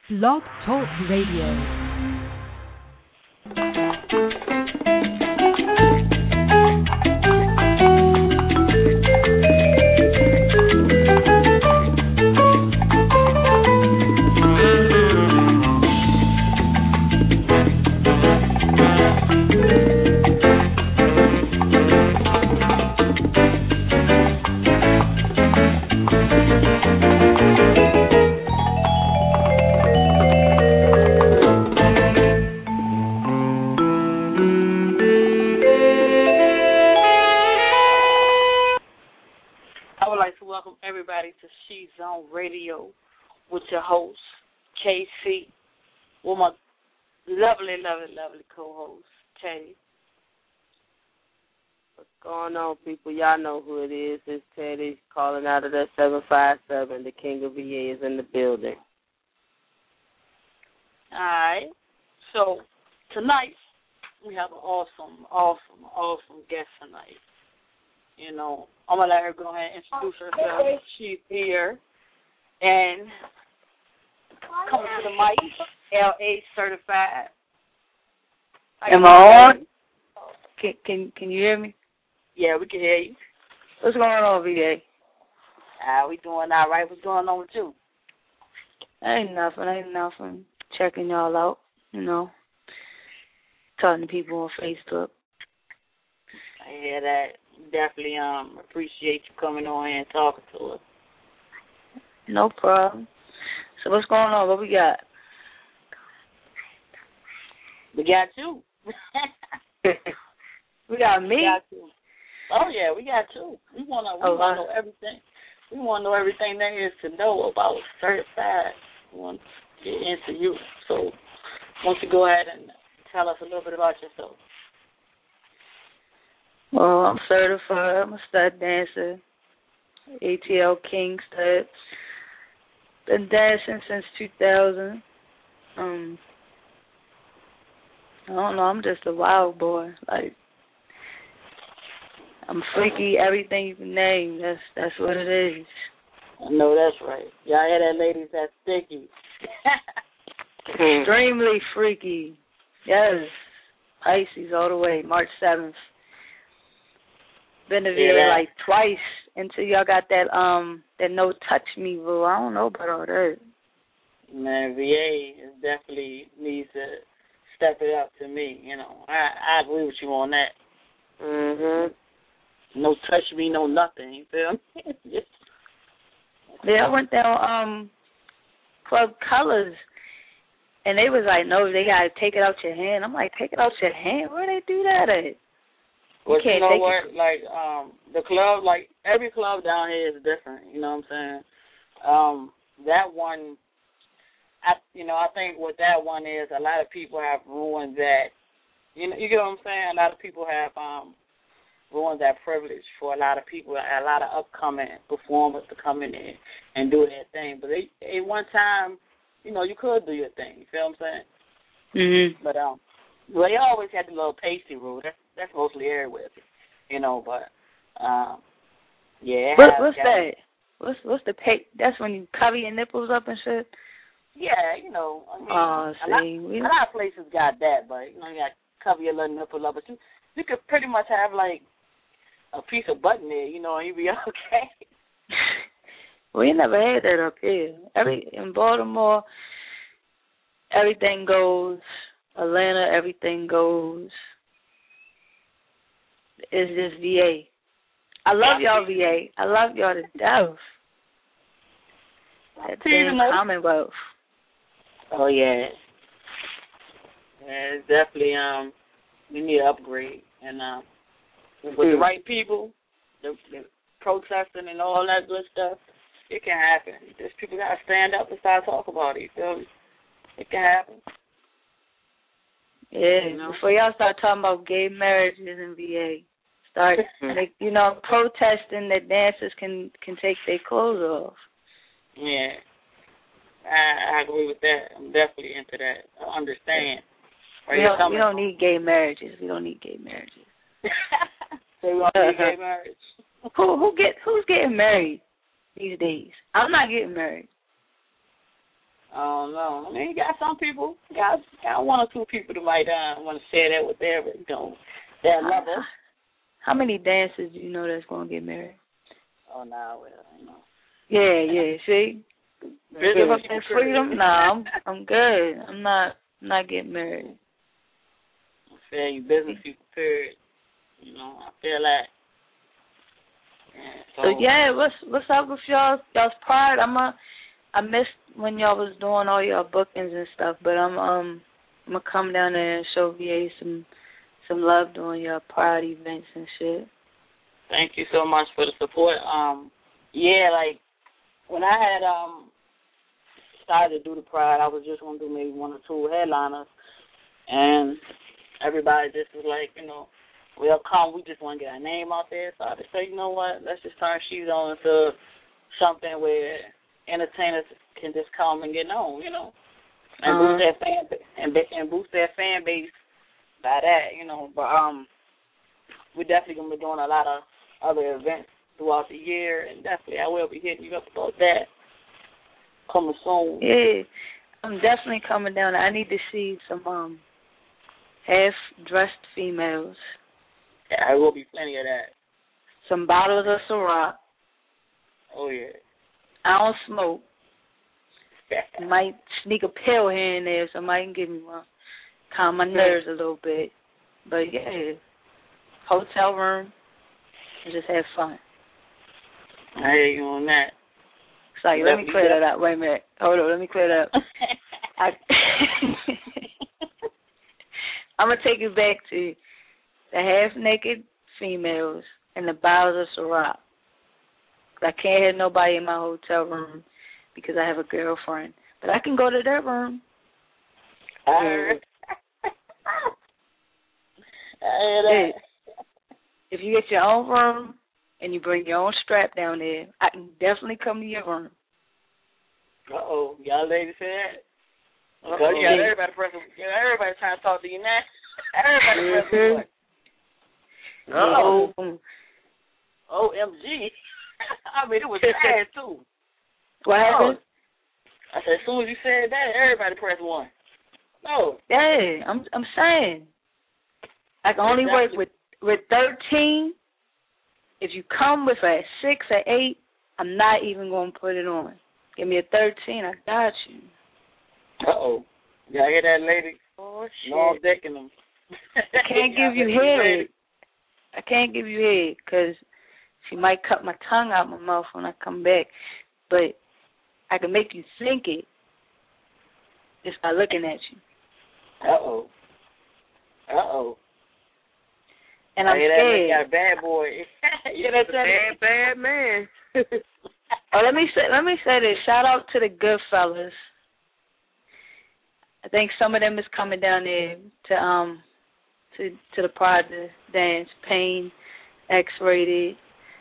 Blog Talk Radio. She's on radio with your host, KC, with my lovely, lovely, lovely co-host, Teddy. What's going on, people? Y'all know who it is. It's Teddy calling out of that 757. The King of VA is in the building. All right. So tonight we have an awesome guest tonight. You know, I'm going to let her go ahead and introduce herself. She's here and coming to the mic, LA certified. Am I on? Can you hear me? Yeah, we can hear you. What's going on, VA? We doing all right. What's going on with you? Ain't nothing. Checking y'all out, you know. Talking to people on Facebook. I hear that. Definitely appreciate you coming on here and talking to us. No problem. So what's going on? What we got? We got you. We got me? We got you. Oh, yeah, we got you. We want to know everything. We want to know everything there is to know about certified. We want to get into you. So why don't you go ahead and tell us a little bit about yourself? Well, I'm certified. I'm a stud dancer, ATL King stud. Been dancing since 2000. I don't know. I'm just a wild boy. Like, I'm freaky. Everything you can name. That's what it is. I know that's right. Y'all hear that, ladies? That's sticky. Extremely freaky. Yes. Pisces all the way. March 7th. Been to VA like twice until y'all got that no touch me rule. I don't know about all that. Man, VA is definitely needs to step it up to me. You know, I agree with you on that. No touch me, no nothing. You feel me? Yeah, I went down Club Colors, and they was like, no, they gotta take it out your hand. I'm like, take it out your hand? Where they do that at? Well, you know what? Like, the club, like, every club down here is different, you know what I'm saying? That one, I think what that one is, a lot of people have ruined that, you get what I'm saying? A lot of people have ruined that privilege for a lot of people, a lot of upcoming performers to come in there and do their thing. But at one time, you could do your thing, you feel what I'm saying? Mm-hmm. But, well, they always had the little pasty rule. That's mostly everywhere, but, yeah. What's that? What's the that's when you cover your nipples up and shit? Yeah, I mean, a lot of places got that, but, you got to cover your little nipple up. But you could pretty much have, like, a piece of button there, and you'd be okay. We never had that up here. In Baltimore, everything goes. Atlanta, everything goes. It's just VA. I love y'all, VA. I love y'all to death. That damn Commonwealth. Oh, yeah. Yeah, it's definitely, we need to upgrade. And with the right people, the protesting and all that good stuff, it can happen. Just people got to stand up and start talking about it, you feel me? It can happen. Yeah, before y'all start talking about gay marriages in VA, start, protesting that dancers can take their clothes off. Yeah, I agree with that. I'm definitely into that. I understand. We don't need gay marriages. So we don't need gay marriage. Who's getting married these days? I'm not getting married. I don't know. I mean, you got some people, got one or two people that might want to share that with their, their lover. How many dancers do you know that's going to get married? Oh, no, well, you know. Yeah, see? Business and freedom? Nah, I'm good. I'm not getting married. I feel you, business people, period. You know, I feel that. So yeah, what's up with y'all's pride? I missed when y'all was doing all y'all bookings and stuff, but I'm gonna come down there and show VA some love doing your pride events and shit. Thank you so much for the support. Yeah, like when I had started to do the pride, I was just gonna do maybe one or two headliners, and everybody just was like, you know, we'll come. We just want to get our name out there. So I just say, you know what? Let's just turn She's On into something where entertainers can just come and get known, you know, and boost their and boost their fan base by that, you know. But we're definitely gonna be doing a lot of other events throughout the year, and definitely I will be hitting you up about that coming soon. Yeah, I'm definitely coming down. I need to see some half-dressed females. Yeah, there will be plenty of that. Some bottles of Ciroc. Oh, yeah. I don't smoke. Might sneak a pill here and there, somebody can give me one. Calm my nerves a little bit. But, yeah, hotel room, and just have fun. I hear you on that. Sorry, let me clear that up. Wait a minute. Hold on, let me clear that up. I'm going to take you back to the half-naked females and the bottles of Ciroc. I can't have nobody in my hotel room because I have a girlfriend. But I can go to their room. I heard that. If you get your own room and you bring your own strap down there, I can definitely come to your room. Uh-oh. Y'all ladies say that? Because you got everybody trying to talk to you now. Everybody pressing what? Uh-oh. OMG. I mean, it was sad, too. What happened? I said, as soon as you said that, everybody pressed one. No. Yeah, I'm saying. I can only work with 13. If you come with a 6 or 8, I'm not even going to put it on. Give me a 13, I got you. Uh-oh. Y'all hear that, lady? Oh, shit. No, I'm decking them. I can't give you head. I can't give you head because she might cut my tongue out my mouth when I come back. But I can make you think it just by looking at you. Uh-oh. Uh-oh. And I'm scared. You got a bad boy. Yeah, that's a bad man. Oh, let me say this. Shout out to the good fellas. I think some of them is coming down there to the Pride to dance. Pain, X-rated.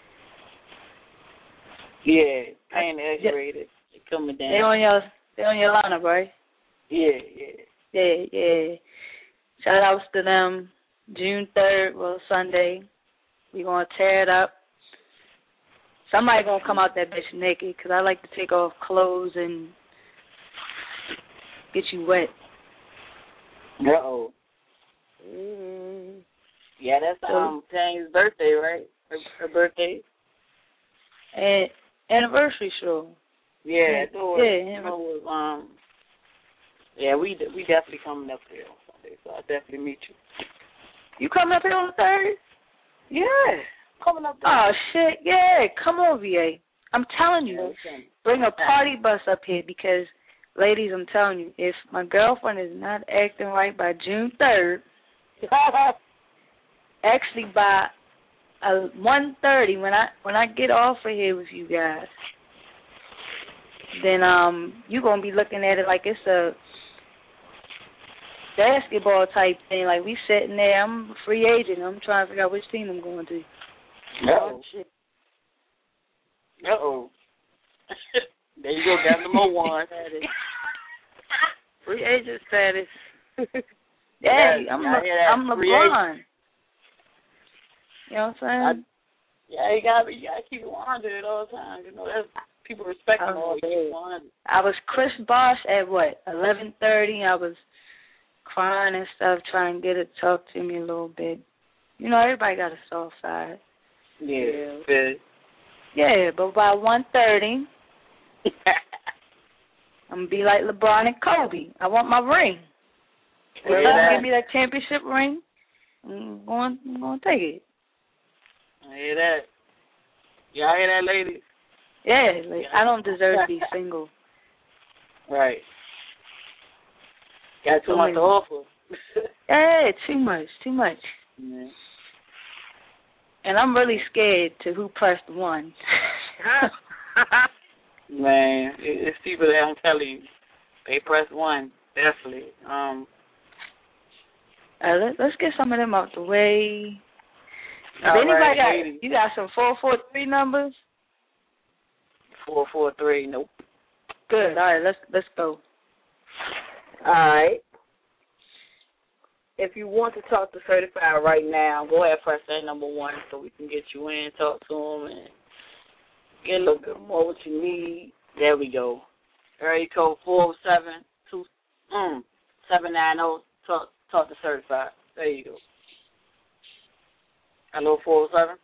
Yeah, Pain, X-rated. They coming down. They on your lineup, right? Yeah. Shout outs to them. June 3rd, well, Sunday. We gonna tear it up. Somebody gonna come out that bitch naked because I like to take off clothes and get you wet. Uh-oh. Mm-hmm. Yeah, that's Tanya's birthday, right? Her birthday. And anniversary show. Yeah, we definitely coming up there on Sunday, so I'll definitely meet you. You coming up here on the 3rd? Yeah, coming up there. Oh, shit, yeah. Come on, VA. I'm telling you, bring a party bus up here because, ladies, I'm telling you, if my girlfriend is not acting right by June 3rd, actually by 1:30 when I get off of here with you guys, then you're going to be looking at it like it's a basketball type thing. Like we sitting there, I'm a free agent. I'm trying to figure out which team I'm going to. Uh-oh. Uh-oh. There you go, got number one. Free agent status. Yeah, I'm LeBron. You know what I'm saying? You gotta keep it 100 at all times. You know, People respect you more. I was Chris Bosh at what, 11:30. I was crying and stuff, trying to get her to talk to me a little bit. You know, everybody got a soft side. Yeah. Yeah, but by 1:30, I'm gonna be like LeBron and Kobe. I want my ring. If they give me that championship ring, I'm going to take it. I hear that. Y'all hear that, ladies? Yeah, like, I don't deserve to be single. Right. Got too much to offer. Yeah, too much. Yeah. And I'm really scared to who pressed one. Man, it's people that I'm telling you, they press one, definitely. Let's get some of them out the way. If All anybody right, you got some 443 numbers? 443, nope. Good. All right, let's go. All right. If you want to talk to Certified right now, go ahead, press that number 1 so we can get you in, talk to him, and get a little bit more what you need. There we go. Area code 407-790. Talk to Certified. There you go. Hello, 407.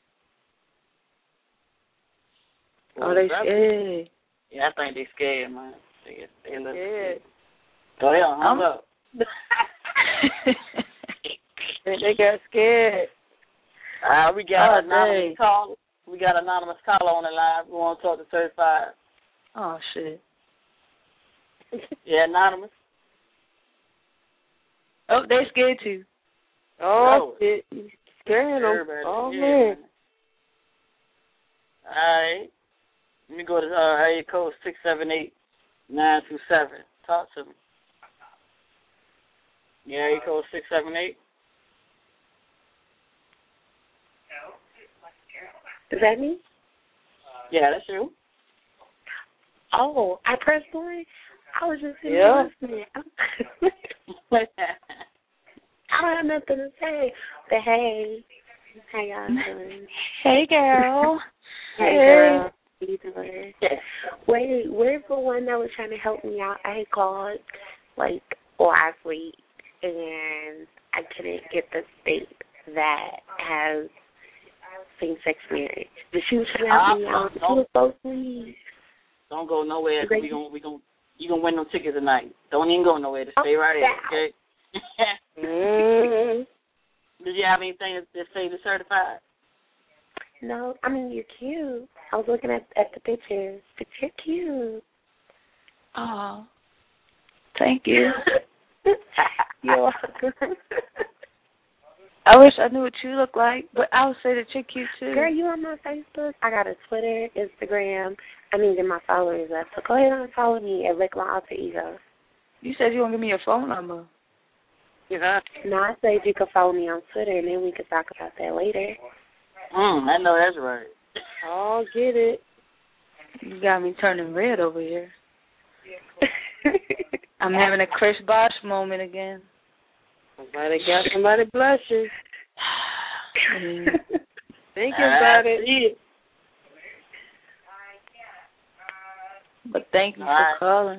Oh, they scared. Yeah, I think they scared, man. They a little scared. Go ahead, hung up. They got scared. We got anonymous caller. We got anonymous caller on the line. We want to talk to Certified. Oh shit. Yeah, anonymous. Oh, they scared too. Oh shit. Scaring them. Oh man. All right. Let me go to area code 678-927. Talk to me. Yeah, area code 678. Is that me? Yeah, that's you. Oh, I pressed 1? I was just sitting there listening. I don't have nothing to say. But hey, how y'all doing? Hey, girl. Hey, girl. How you doing? Wait, where's the one that was trying to help me out? I had called, like, last week, and I couldn't get the state that has same-sex marriage. But she was trying to help me out. She was so sweet. Don't go nowhere. You gonna win them tickets tonight. Don't even go nowhere. Just stay right here, okay? Did you have anything to say to Certified? No, I mean, you're cute. I was looking at the pictures, but you're cute. Oh, thank you. You're welcome. I wish I knew what you look like, but I would say that you're cute too. Girl, you on my Facebook? I got a Twitter, Instagram. I need to get my followers up. So go ahead and follow me at Lick My Alter Ego. You said you want to give me your phone number. Yeah. No, I said you could follow me on Twitter, and then we could talk about that later. I know that's right. Oh, get it. You got me turning red over here. I'm having a Chris Bosh moment again. Somebody blushing. Thinking about it. But thank you for calling.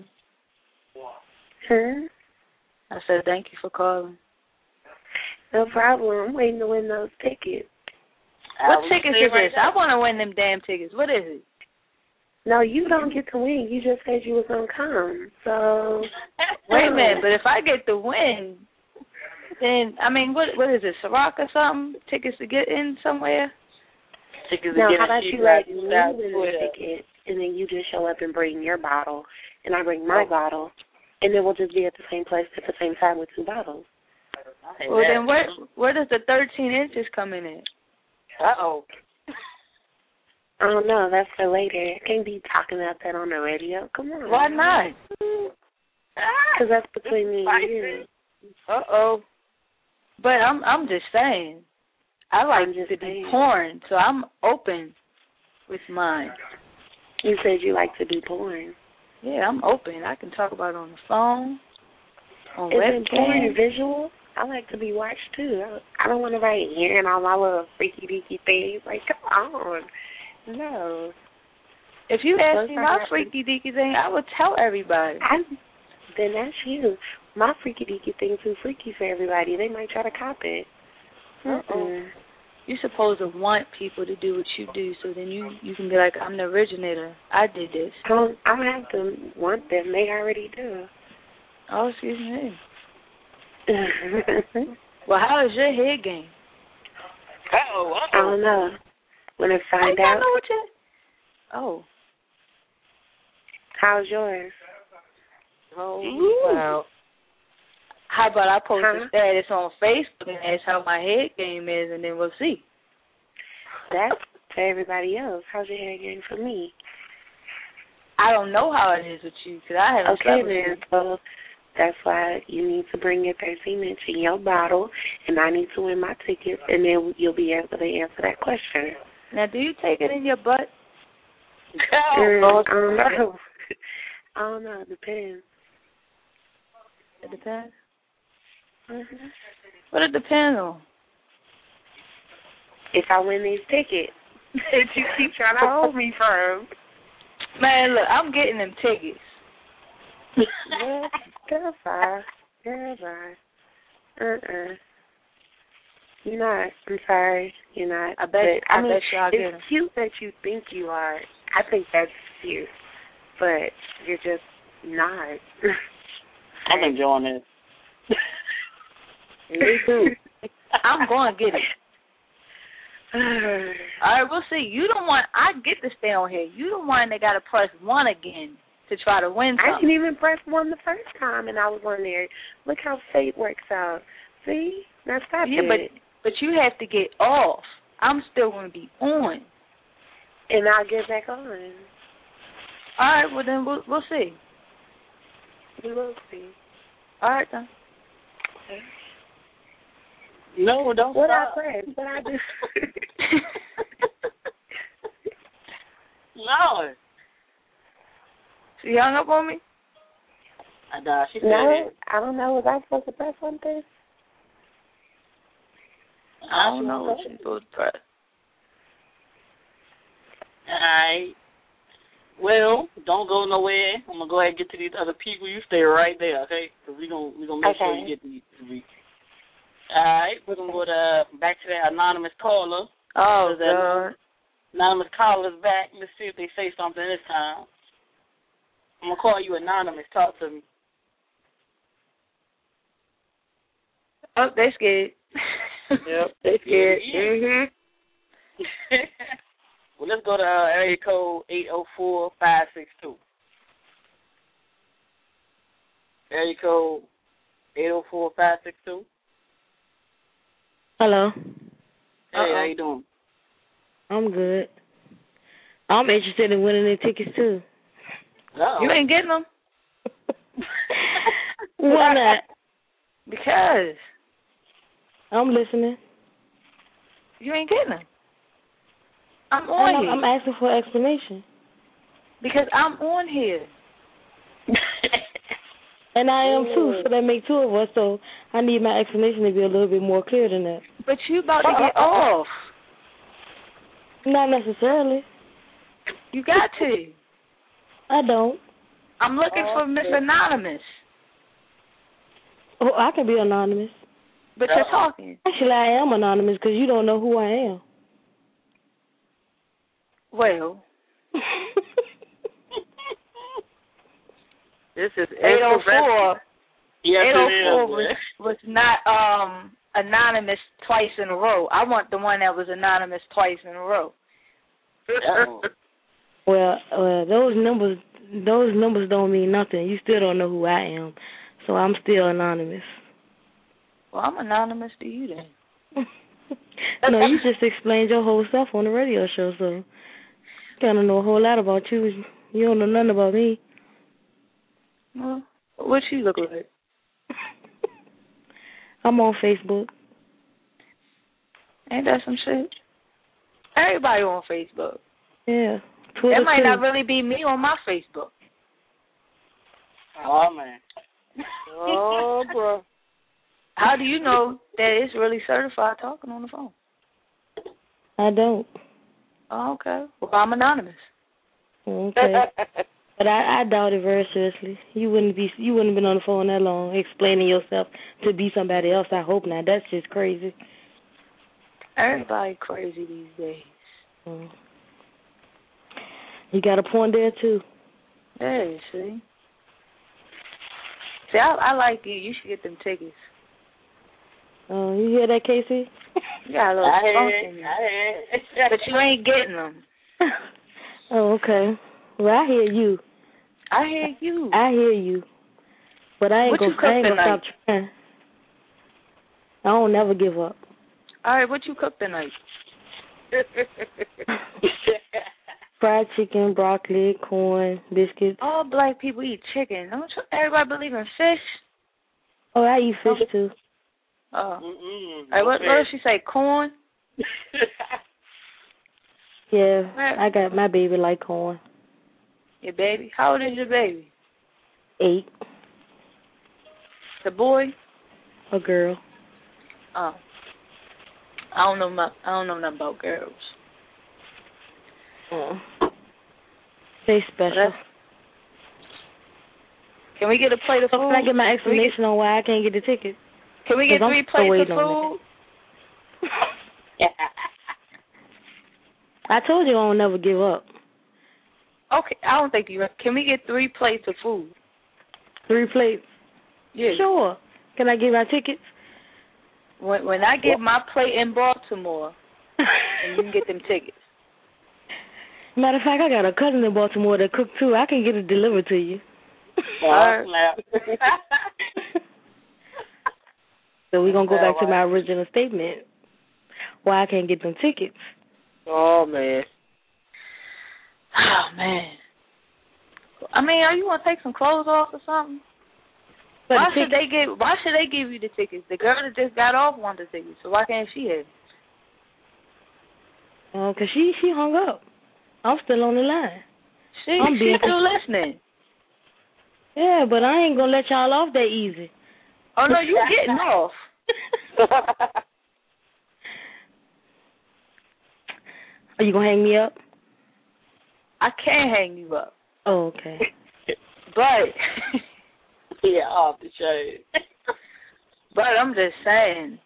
Huh? I said thank you for calling. No problem. I'm waiting to win those tickets. What tickets is this? I want to win them damn tickets. What is it? No, you don't get to win. You just said you was going to come. So. Wait a minute. But if I get the win, then, I mean, what is it, Ciroc or something? Tickets to get in somewhere? Tickets no, to get how about you let me win the ticket, and then you just show up and bring your bottle, and I bring my bottle, and then we'll just be at the same place at the same time with 2 bottles. Well, then where does the 13 inches come in at? Uh-oh. I don't know. That's for later. I can't be talking about that on the radio. Come on. Why not? Because that's between me and you. Uh-oh. But I'm just saying. I like to be porn, so I'm open with mine. You said you like to do porn. Yeah, I'm open. I can talk about it on the phone, on Is webcam. it porn visual? I like to be watched, too. I don't want to write hearing all my little freaky-deaky things. Like, come on. No. If you ask me my freaky deaky thing, I would tell everybody. Then that's you. My freaky deaky thing too freaky for everybody. They might try to copy it. You're supposed to want people to do what you do, so then you can be like, I'm the originator. I did this. I don't have to want them. They already do. Oh, excuse me. Well, how is your head game? I don't know. When I find out. Know what oh. How's yours? Oh, wow. How about I post a status on Facebook and ask how my head game is, and then we'll see. That's for everybody else. How's your head game for me? I don't know how it is with you, because I haven't slept with you. So that's why you need to bring your 13-inch in your bottle, and I need to win my tickets, and then you'll be able to answer that question. Now, do you take it in your butt? I don't know. I don't know. It depends. It depends? Mm-hmm. What it depends on? If I win these tickets that you keep trying to hold me from. Man, look, I'm getting them tickets. Well, girl, bye. You're not. I'm sorry. You're not. I bet y'all get them. It's cute that you think you are. I think that's cute. But you're just not. I'm enjoying this. Me too. I'm going to get it. All right, we'll see. You don't want. I get to stay on here. You the one that got to press 1 again to try to win something. I didn't even press 1 the first time, and I was on there. Look how fate works out. See? Now stop it. But you have to get off. I'm still going to be on. And I'll get back on. All right, well, then we'll see. We will see. All right, then. Okay. No, don't what stop. I press? What I do? No. She hung up on me? She said no, I don't know. Was I supposed to press something? I don't know what you're supposed to press. All right. Well, don't go nowhere. I'm gonna go ahead and get to these other people. You stay right there, okay? Because we gonna make sure you get to these week. All right, we're gonna go back to that anonymous caller. Oh, God. Anonymous caller's back. Let's see if they say something this time. I'm gonna call you anonymous. Talk to me. Oh, they scared. Yep, they scared. Yeah. Well, let's go to area code 804-562. Area code 804-562. Hello. Hey, how you doing? I'm good. I'm interested in winning the tickets, too. Uh-oh. You ain't getting them? Why not? Because. I'm listening. You ain't getting them. I'm on here. I'm asking for an explanation. Because I'm on here. And I am too, so that makes 2 of us, so I need my explanation to be a little bit more clear than that. But you about to get off. Not necessarily. You got to. I don't. I'm looking for Miss Anonymous. Oh, I can be anonymous. But you're talking. Actually, I am anonymous because you don't know who I am. Well. This is 804. Yes, 804 was not anonymous twice in a row. I want the one that was anonymous twice in a row. Well, those numbers don't mean nothing. You still don't know who I am, so I'm still anonymous. Well, I'm anonymous to you then. No, you just explained your whole self on the radio show, so I kind of know a whole lot about you. You don't know nothing about me. Well, what you look like? I'm on Facebook. Ain't that some shit? Everybody on Facebook. Yeah. Twitter that might too. not really be me on my Facebook. Oh, man. Oh, bro. How do you know that it's really certified talking on the phone? I don't. Oh, okay. Well, I'm anonymous. Okay. But I doubt it very seriously. You wouldn't have been on the phone that long explaining yourself to be somebody else. I hope not. That's just crazy. Everybody crazy these days. Mm. You got a point there too. Yeah, see. See, I like you. You should get them tickets. Oh, you hear that, Casey? You got a little funk in you. But you ain't getting them. Oh, okay. Well, I hear you. I hear you. I hear you. But I ain't gonna stop trying. I don't never give up. All right, what you cook tonight? Fried chicken, broccoli, corn, biscuits. All black people eat chicken. Don't everybody believe in fish? Oh, I eat fish too. Oh. Hey, what did she say? Corn? Yeah, I got my baby like corn. Your baby? How old is your baby? 8. The boy? A girl. Oh. I don't know nothing about girls. Oh. They special. Can we get a plate of food? Can I get my explanation on why I can't get the ticket? Can we get 3 plates of food? I told you I won't never give up. Okay, I don't think you. Can we get 3 plates of food? 3 plates? Yeah. Sure. Can I get my tickets? When I get my plate in Baltimore, and you can get them tickets. Matter of fact, I got a cousin in Baltimore that cooks too. I can get it delivered to you. So we're going to go back to my original statement. Why I can't get them tickets. Oh, man. Oh, man. I mean, are you going to take some clothes off or something? Why should they give you the tickets? The girl that just got off wanted the tickets, so why can't she have it? Oh, because she hung up. I'm still on the line. She's still listening. Yeah, but I ain't going to let y'all off that easy. Oh, no, you getting off. Are you going to hang me up? I can't hang you up. Oh, okay. But... yeah, off the chain. But I'm just saying.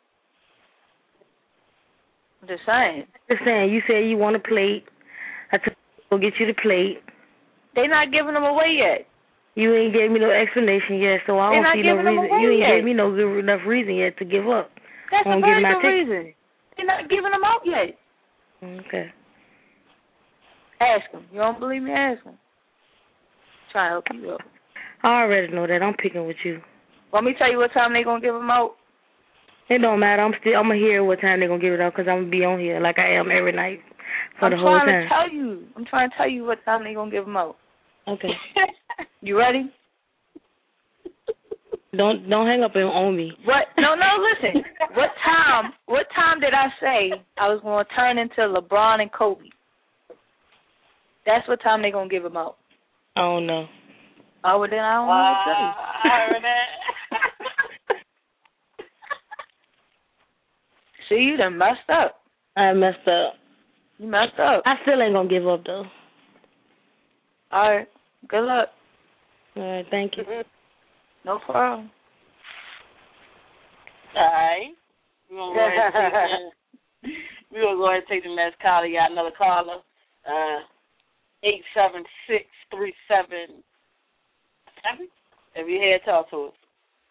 You said you want a plate. I took go get you the plate. They're not giving them away yet. You ain't gave me no explanation yet, so I don't see no reason. You ain't gave me no good enough reason yet to give up. That's a very good reason. They're not giving them out yet. Okay. Ask them. You don't believe me? Ask them. Try to help you up. I already know that. I'm picking with you. Want me to tell you what time they gonna give them out? It don't matter. I'm gonna hear what time they gonna give it out because I'm gonna be on here like I am every night for the whole time. I'm trying to tell you what time they gonna give them out. Okay. You ready? Don't hang up on me. What? No, listen. What time did I say I was gonna turn into LeBron and Kobe? That's what time they gonna give them out. I don't know. Oh, well, then I don't know what to say. I heard that. See, you done messed up. I messed up. You messed up. I still ain't gonna give up, though. All right. Good luck. All right, thank you. No problem. All right. We're going to go ahead and take the next caller. You got another caller. 876-37. If you're here, talk to us.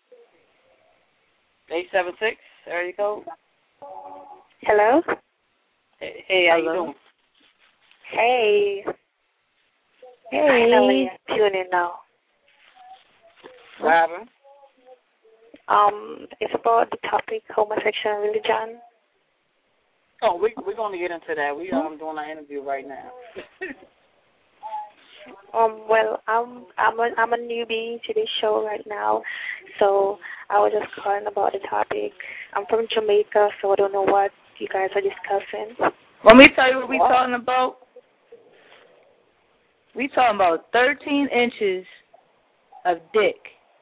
876, area code. Hello? Hey, how you doing? Hey. Hey. Finally, tune in now. What happened? It's about the topic, homosexual religion. Oh, we're going to get into that. We doing our interview right now. Well, I'm a newbie to this show right now, so I was just calling about the topic. I'm from Jamaica, so I don't know what you guys are discussing. Want me to tell you what we're talking about? We talking about 13 inches of dick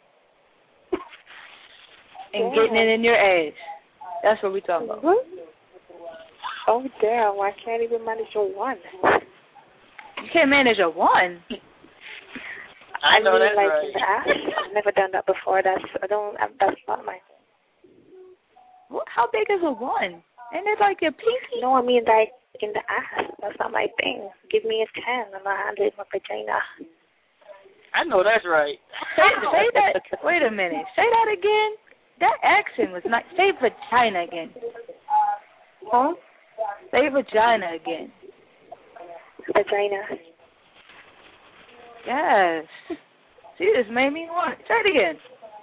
and getting it in your ass. That's what we talking about. Oh, damn. I can't even manage one. You can't manage a 1. I know that's like right. in the ass. I've never done that before. That's not my thing. How big is a 1? Ain't it like your pinky? No, I mean like in the ass. That's not my thing. Give me a 10 and I'll handle it with my vagina. I know that's right. Say that. Wait a minute. Say that again. That accent was not. Say vagina again. Huh? Say vagina again. Vagina. Yes. See, this made me want. Say it again.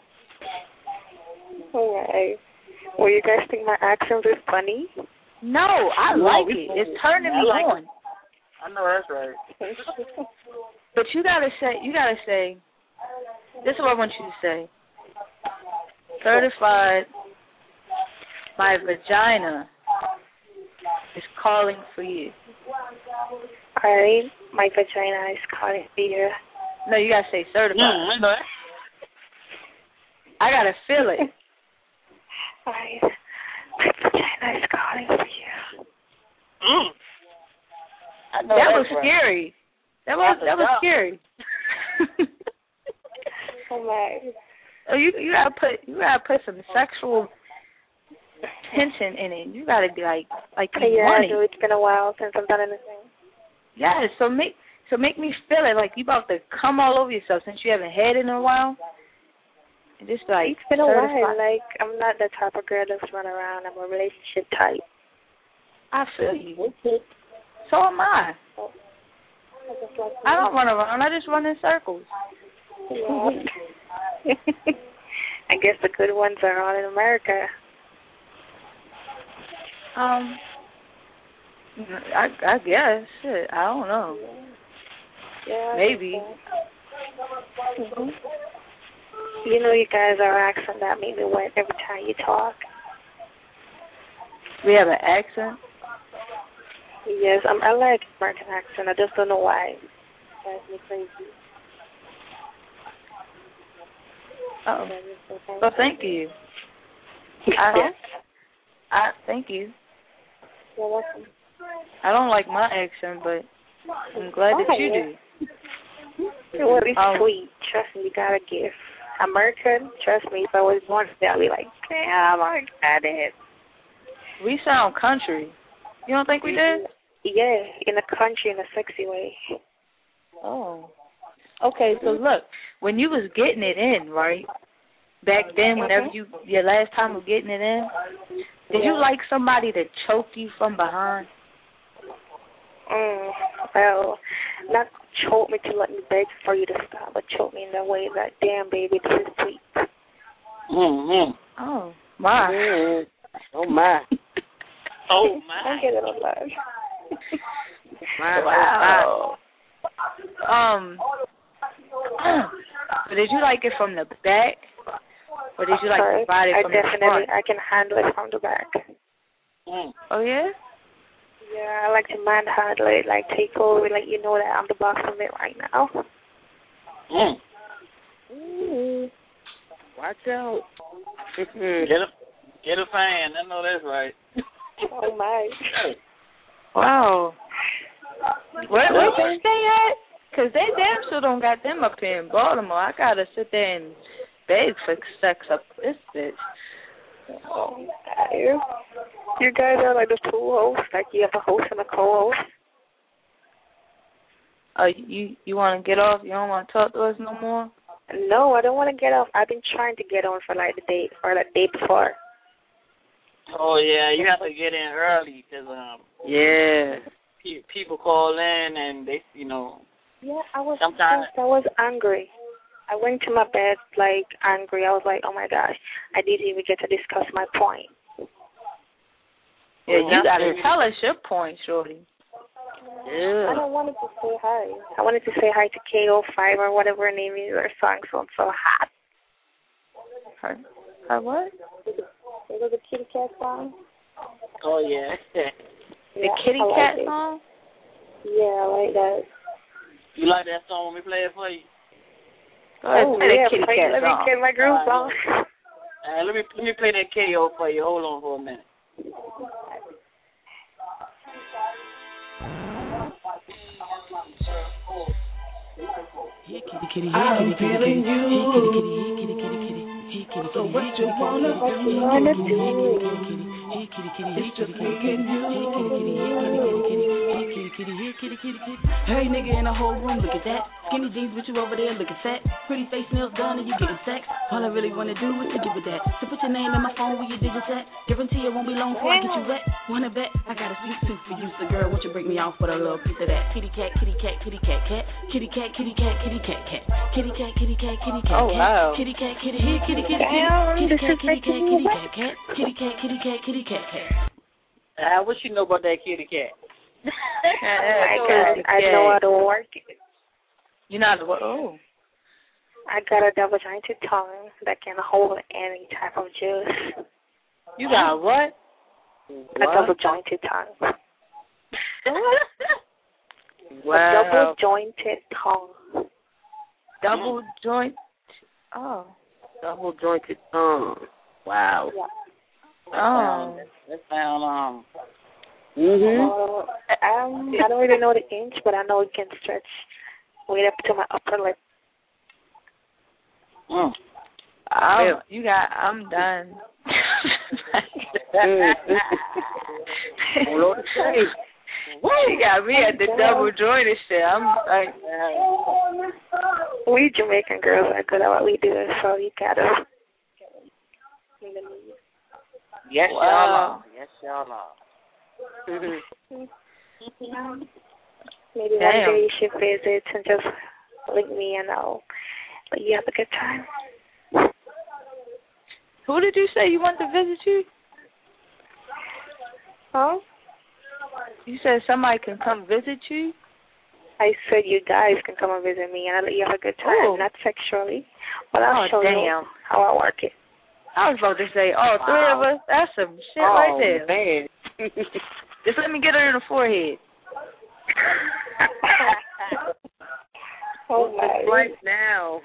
Alright. Well, you guys think my accent is funny? No, I like it. It's turning me on. I know that's right. But you gotta say, this is what I want you to say. Certified, my vagina is calling for you. Alright, my vagina is calling for you. No, you gotta say certified. I know that. I gotta feel it. Alright, my vagina is calling for you. I know That was right. scary. That was scary. Oh my. Oh, you gotta put some sexual tension in it. You gotta be like you want it. It's been a while since I've done anything. Yeah, so make me feel it like you about to come all over yourself since you haven't had it in a while. And just like it's been a while. Like I'm not the type of girl that's run around. I'm a relationship type. I feel you. So am I. I don't run around. I just run in circles. Yeah. I guess the good ones are all in America. I guess. Shit, I don't know. Yeah. Maybe. Mm-hmm. You know, you guys are accent that make me wet every time you talk. We have an accent? Yes, I like American accent. I just don't know why. It drives me crazy. Oh. Well, thank you. I thank you. You're welcome. I don't like my accent, but I'm glad that you do. Well, it's sweet. Trust me, you got a gift. American, trust me, if I was born today, I'd be like, damn, I got it. We sound country. You don't think we did? Yeah, in a country, in a sexy way. Oh. Okay, so look, when you was getting it in, right, back then, whenever your last time of getting it in, did you like somebody to choke you from behind? Well, not choke me to let me beg for you to stop, but choke me in a way that, damn, baby, this is sweet. Oh, my. Oh, my. Oh, my. I get it a lot. Wow. So did you like it from the back, or did you like the body from the front? I can handle it from the back. Oh, yeah? Yeah, I like to manhandle it, like take over, like you know that I'm the boss of it right now. Watch out. Get a fan. I know that's right. Oh, my. Wow. Where you stay at? Because they damn sure don't got them up here in Baltimore. I got to sit there and beg for sex up this bitch. Oh, you guys are like the two hosts. Like you have a host and a co-host. Oh, you want to get off? You don't want to talk to us no more? No, I don't want to get off. I've been trying to get on for like the day before. Oh yeah, you have to get in early because people call in and they Yeah, I was sometimes I was angry. I went to my bed like angry. I was like, oh my gosh, I didn't even get to discuss my point. Yeah, you got to tell us your point, shorty. Yeah. I don't wanted to say hi. I wanted to say hi to KO5 or whatever her name is, her song so hot. Her what? It was a Kitty Cat song. Oh yeah. The Kitty Cat song? Yeah, I like that. You like that song when we play it for you? Go ahead, play the Kitty Cat let song. me get my groove on. Let me play that KO for you. Hold on for a minute. I'm feeling you. So what you wanna do? It's just me and you. Hey nigga in the whole room, look at that. Skinny jeans with you over there looking fat. Pretty face nails done and you getting sex. All I really wanna do is to get with that. So put your name in my phone where your digits at. Guarantee it won't be long before I get you wet. Wanna bet? I got a sweet tooth for you, so girl, won't you break me off with a little piece of that? Kitty cat, kitty cat, kitty cat, cat. Kitty cat, kitty cat, kitty cat, cat. Kitty cat, kitty cat, kitty cat, cat. Oh wow. Kitty cat, kitty here, kitty kitty kitty. Kitty cat, kitty cat, kitty cat, cat. Kitty cat, kitty cat, kitty cat, cat. What you know about that kitty cat? I know how to work it. You know how to work? Oh. I got a double jointed tongue that can hold any type of juice. You got what? A double jointed tongue. Wow. A double jointed tongue. Double joint. Oh. Double jointed tongue. Wow. Yeah. Oh. That sound I don't really know the inch, but I know it can stretch way up to my upper lip. I'm done. She got me at the double jointed shit. I'm like, we Jamaican girls are good at what we do, so you gotta. Yes, wow. y'all are. Yes, y'all are. Maybe one day you should visit and just link me and I'll let you have a good time. who did you say you want to visit you? Huh? You said somebody can come visit you? I said you guys can come and visit me and I'll let you have a good time, not sexually, but I'll show you how I work it. I was about to say, three of us, that's some shit right there. Man. Just let me get her in the forehead. Oh my. Right now.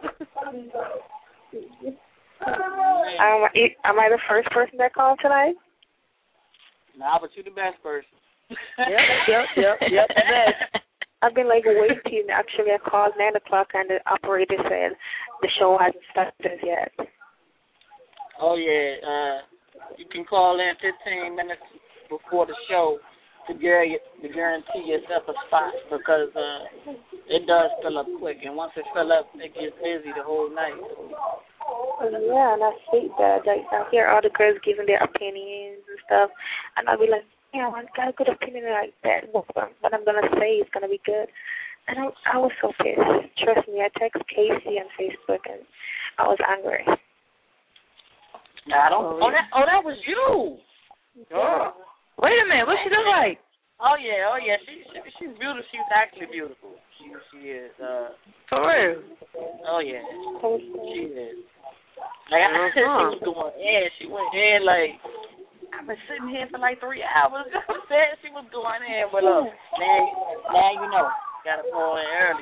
Am I the first person that called tonight? Nah, but you the best person. Yep. Best. I've been waiting. Actually, I called 9 o'clock and the operator said the show hasn't started yet. Oh yeah, you can call in 15 minutes before the show to guarantee yourself a spot because it does fill up quick, and once it fill up, it gets busy the whole night. Yeah, and I hate that. I hear all the girls giving their opinions and stuff, and I'll be like, yeah, I got a good opinion like that. What I'm gonna say is gonna be good. And I was so pissed. Trust me, I texted Casey on Facebook, and I was angry. Nah, I don't. That was you. Oh. Wait a minute, what she look like? Oh yeah. She's beautiful. She's actually beautiful. She is. For real? Oh yeah. She is. Like I said, she was going in. She went in like I've been sitting here for 3 hours. I said she was going in, but now you know. Gotta call in early.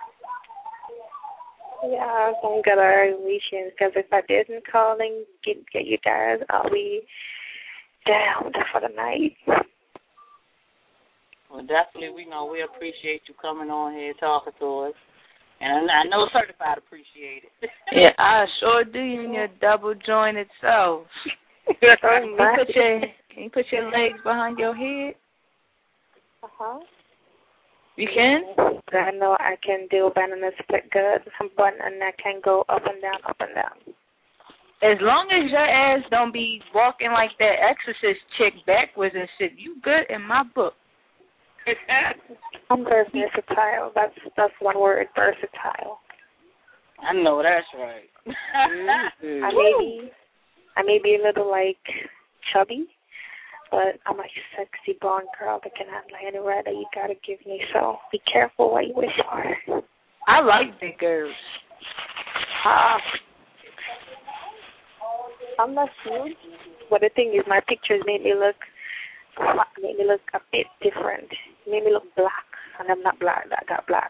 Yeah, I'm gonna reach because if I didn't call and get you guys, I'll be down for the night. Well, definitely, we appreciate you coming on here talking to us, and I know Certified appreciate it. Yeah, I sure do. You and your double jointed self. Can you put your legs behind your head? You can? I know I can do banana split good, but and I can go up and down, up and down. As long as your ass don't be walking like that exorcist chick backwards and shit, you good in my book. I'm very versatile. That's one word, versatile. I know that's right. I may be a little chubby, but I'm a sexy blonde girl that can handle any red that you gotta give me. So be careful what you wish for. I like big girls. I'm not sure, but the thing is, my pictures made me look a bit different. Made me look black, and I'm not black. I got black.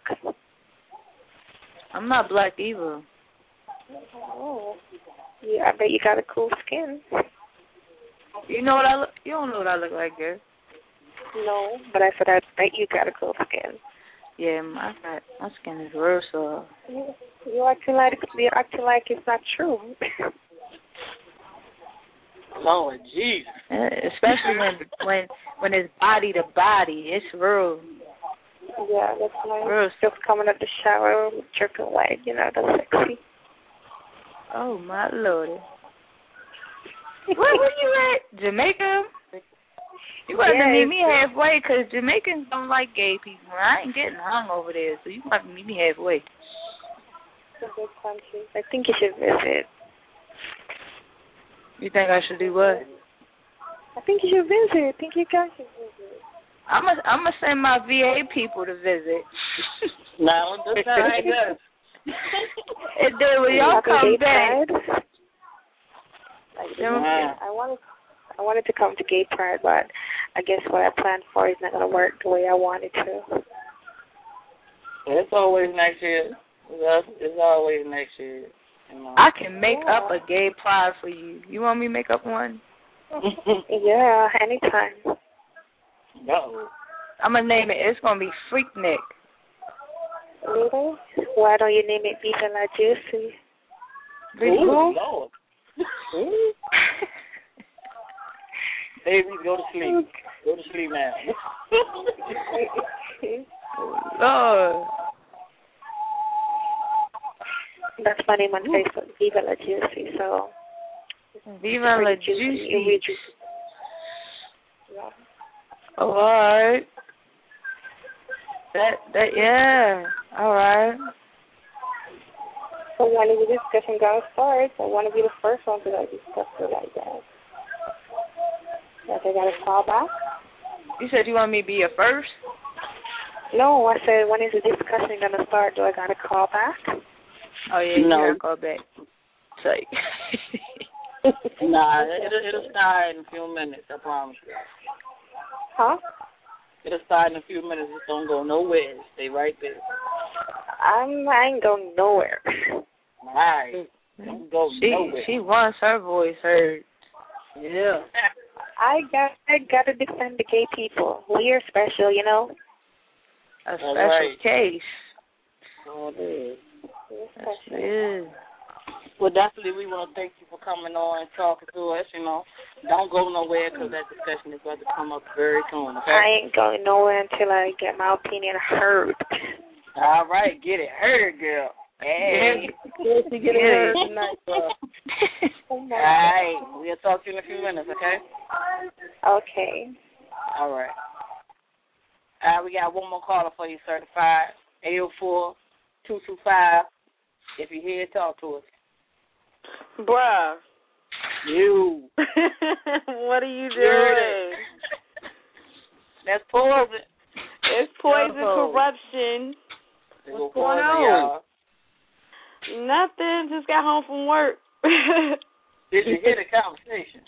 I'm not black either. Oh, yeah. I bet you got a cool skin. You know what I look? You don't know what I look like, girl. No, but I said I bet you got a cool skin. Yeah, my skin is real soft. You're acting like it's not true. Lord Jesus. Especially when it's body to body, it's real. Yeah, that's nice. Real. Just coming out the shower, jerking away, that's sexy. Oh my lordy. Where you at? Jamaica? You wasn't to meet me halfway, because Jamaicans don't like gay people. I ain't getting hung over there, so you have to meet me halfway. It's a good country. I think you should visit. You think I should do what? I think you should visit. I think you guys should visit. I'm gonna send my VA people to visit. No, that's not like that. And then when y'all come back, I wanted to come to Gay Pride, but I guess what I planned for is not gonna work the way I wanted to. It's always next year. It's always next year. I can make up a Gay Pride for you. You want me to make up one? Yeah, anytime. No. I'm gonna name it. It's gonna be Freaknik. Really? Why don't you name it Viva La Juicy? Lord. Baby, go to sleep. Go to sleep now. Lord. That's my name on Facebook, Viva La Juicy. So. Viva La Juicy. Yeah. Oh, all right. That yeah. All right. So when is the discussion gonna start? I want to be the first one to discuss it like that. Like I got a call back. You said you want me to be your first? No, I said when is the discussion gonna start? Do I got a call back? Oh yeah, you gotta call back. Say. Nah, it'll start in a few minutes. I promise you. Huh? It'll start in a few minutes. Just don't go nowhere. Stay right there. I ain't going nowhere. All right. Don't go nowhere. She wants her voice heard. Yeah. I gotta defend the gay people. We are special, A special case. Oh, it is. Yes, it is. Well, definitely we want to thank you for coming on and talking to us, Don't go nowhere because that discussion is going to come up very soon, okay? I ain't going nowhere until I get my opinion heard. All right, get it heard, girl. Hey. Yes, you get it heard tonight, bro. All right, we'll talk to you in a few minutes, okay? Okay. All right. We got one more caller for you, certified. 804-225. If you're here, talk to us. Bruh. You. What are you doing? That's poison. It's poison corruption. What's going on? Nothing. Just got home from work. Did you hear the conversation?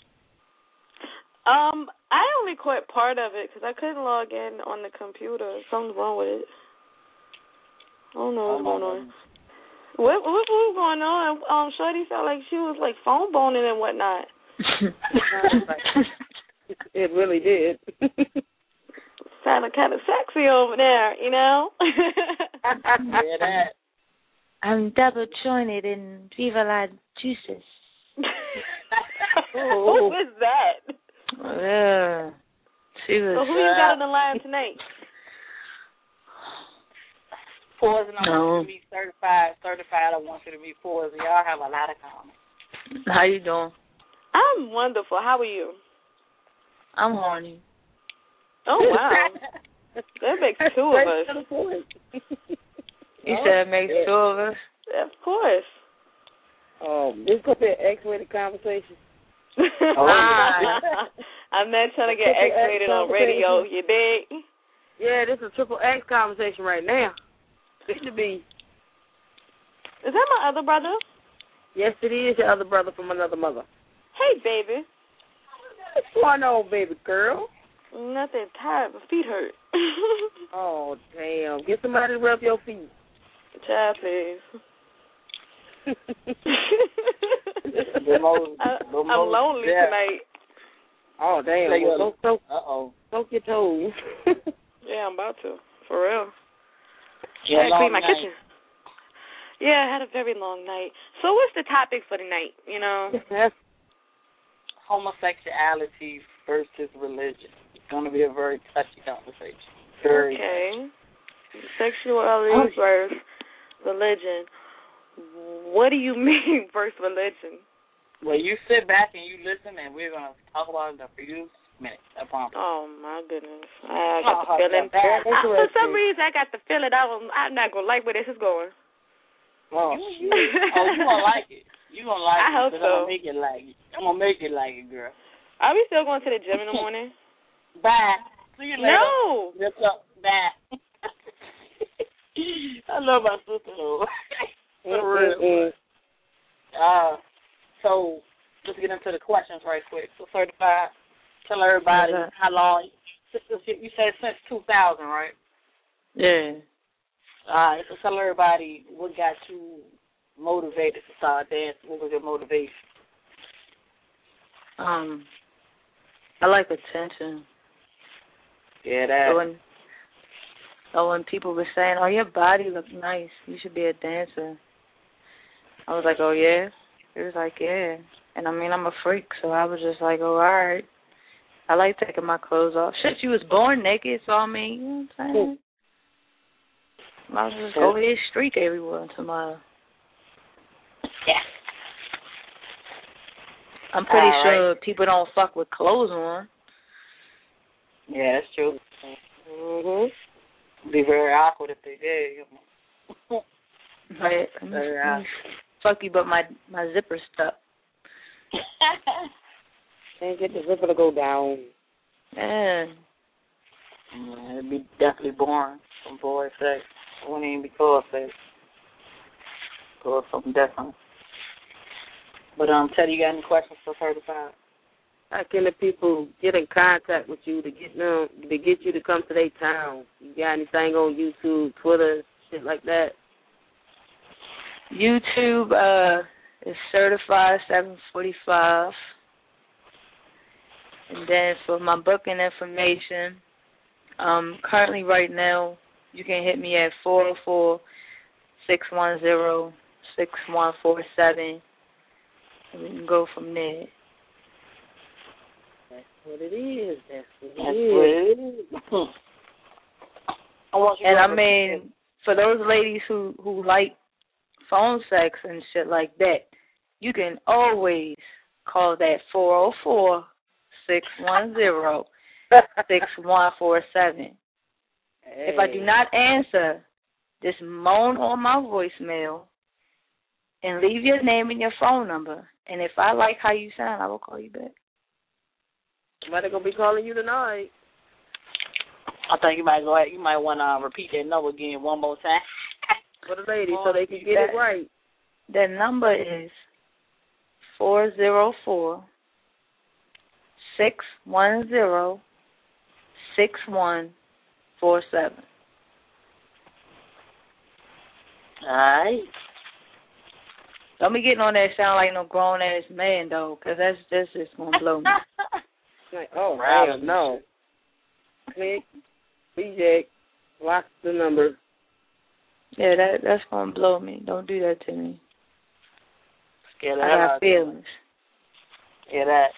I only caught part of it because I couldn't log in on the computer. Something's wrong with it. I don't know what's going on. What was going on? Shorty felt like she was like phone boning and whatnot. It really did. Sounded kind of sexy over there, Yeah, that. I'm double jointed in Viva La Juices. Who is that? Yeah. She was. So who you got on the line tonight? Poison, I want you to meet certified. Certified, I want you to meet Poison. Y'all have a lot of comments. How you doing? I'm wonderful. How are you? I'm horny. Oh, wow. That makes two of us. You said it makes two of us? Of course. This could be an X-rated conversation. I'm not trying to get X-rated on radio. You dig? Yeah, this is a triple X conversation right now. It should be. Is that my other brother? Yes, it is your other brother from another mother. Hey, baby. What's going on, baby girl? Nothing. Tired. My feet hurt. Oh, damn. Get somebody to rub your feet. Child, please. I'm lonely tonight. Oh, damn. Soak your toes. Yeah, I'm about to. For real. Yeah, I clean my night. kitchen. Yeah, I had a very long night. So what's the topic for the night, you know? Homosexuality versus religion. It's going to be a very touchy conversation. Okay. Sexuality versus religion. What do you mean versus religion? Well, you sit back and you listen, and we're going to talk about it in a few minutes. I promise. Oh, my goodness. I got the feeling. For some reason, I got the feeling I'm not going to like where this is going. Oh, you going to like it. You going to like I it. hope so. I'm going to make it like it. I'm going to make it like it, girl. Are we still going to the gym in the morning? Bye. See you later. No. What's up? Bye. I love my sister, though. For real. So, let's get into the questions right quick. So, Certified, tell everybody how long, you said since 2000, right? Yeah. All right, so tell everybody what got you motivated to start dancing. What was your motivation? I like attention. Yeah, that. So when people were saying, "Oh, your body looks nice. You should be a dancer," I was like, "Oh yeah." It was like, "Yeah." And I mean, I'm a freak, so I was just like, "Oh, all right." I like taking my clothes off. Shit, she was born naked, so I mean, you know what I'm saying? I was just go ahead streak every once in a while. Yeah. I'm pretty sure people don't fuck with clothes on. Yeah, that's true. Be very awkward if they did. Right. Fuck you, but my zipper's stuck. Can't get the zipper to go down. Yeah. It'd be definitely boring. Some boy sex. It wouldn't even be called sex. Called something different. But Teddy, you got any questions for Certified? How can the people get in contact with you to get you to come to their town? You got anything on YouTube, Twitter, shit like that? YouTube is Certified 745. And then for my booking information, currently right now, you can hit me at 404-610-6147. And we can go from there. That's what it is. And I mean, for those ladies who like phone sex and shit like that, you can always call that 404-610-6147. If I do not answer, just moan on my voicemail and leave your name and your phone number. And if I like how you sound, I will call you back. Somebody gonna be calling you tonight. I think you might want to repeat that number again one more time. For the ladies, so they can get it right. The number is 404-610-6147. All right. Don't be getting on that sound like no grown ass man though, because that's just gonna blow me. Like, oh, hell no. Click, reject, lock the number. Yeah, that's gonna blow me. Don't do that to me. I got feelings. Yeah, that.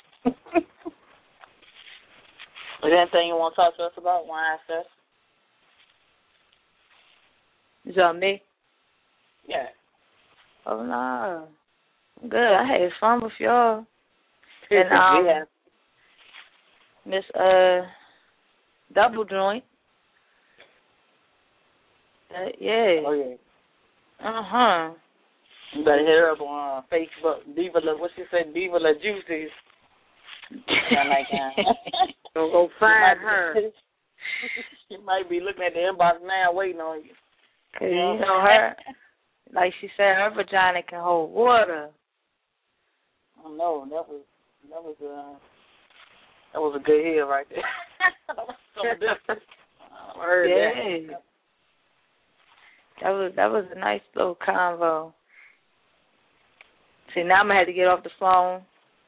Is there anything you want to talk to us about? Want to ask us? Is that me? Yeah. Oh, no. I'm good. I had fun with y'all. And, Miss, Double Joint. Yeah. Oh, yeah. Uh-huh. You better hit her up on Facebook. Diva La, what she said? Diva La Juicy. Don't go find her. She might be looking at the inbox now waiting on you. Cause you know her, like she said, her vagina can hold water. I know that was a good hit right there. I heard that. That was a nice little convo. See, now I'm gonna have to get off the phone.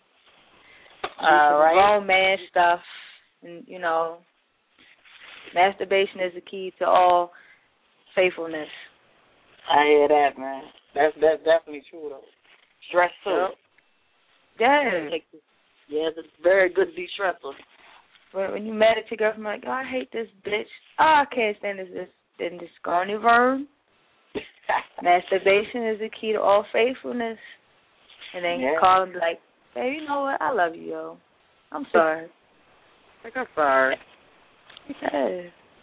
Romance stuff, and masturbation is the key to all faithfulness. I hear that, man. That's definitely true, though. Stress, too. Yeah. Yeah, it's very good de-stressor. But when you mad at your girlfriend, like, oh, I hate this bitch. Oh, I can't stand this. Then just go on your verb. Masturbation is the key to all faithfulness. And then you call and be like, hey, you know what? I love you, yo. I'm sorry. Like, I'm sorry. Yeah.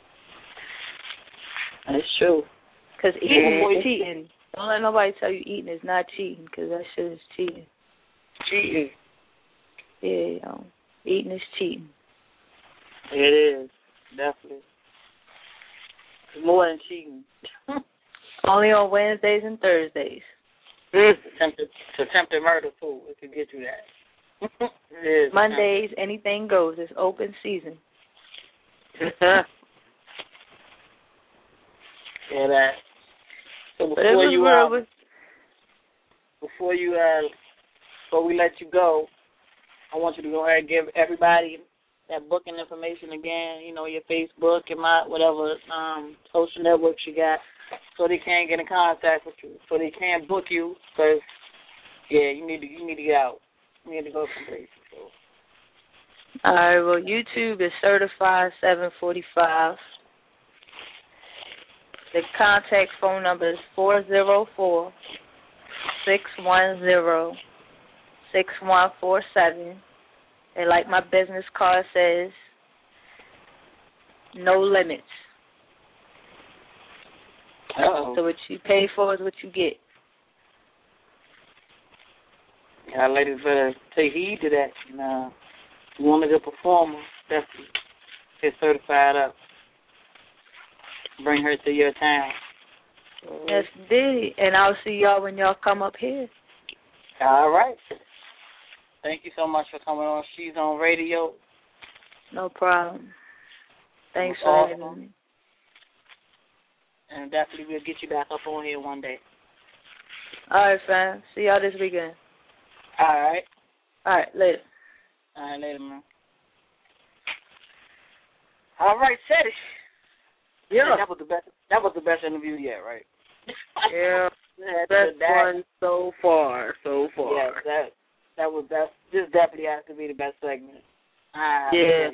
That's true. Because eating is cheating. Don't let nobody tell you eating is not cheating, because that shit is cheating. Cheating. Yeah, yo. Eating is cheating. It is. Definitely. It's more than cheating. Only on Wednesdays and Thursdays. Attempted murder, too. It could get you that. It is. Mondays, anything goes. It's open season. Yeah, that. So before we let you go, I want you to go ahead and give everybody that booking information again. You know, your Facebook and whatever social networks you got, so they can get in contact with you, so they can book you. Because you need to get out. You need to go someplace. So. All right. Well, YouTube is Certified 745. The contact phone number is 404-610-6147. And like my business card says, no limits. Uh-oh. So what you pay for is what you get. Y'all ladies better take heed to that. And, you want a good performer, definitely get certified up. Bring her to your town. Yes, indeed. And I'll see y'all when y'all come up here. All right. Thank you so much for coming on She's on Radio. No problem. Thanks for having me. And definitely we'll get you back up on here one day. All right, fam. See y'all this weekend. All right. All right, later. All right, later, man. All right, Shetty. Yeah, that was the best. That was the best interview yet, right? Yeah, best one so far. Yeah, this definitely has to be the best segment. Yeah.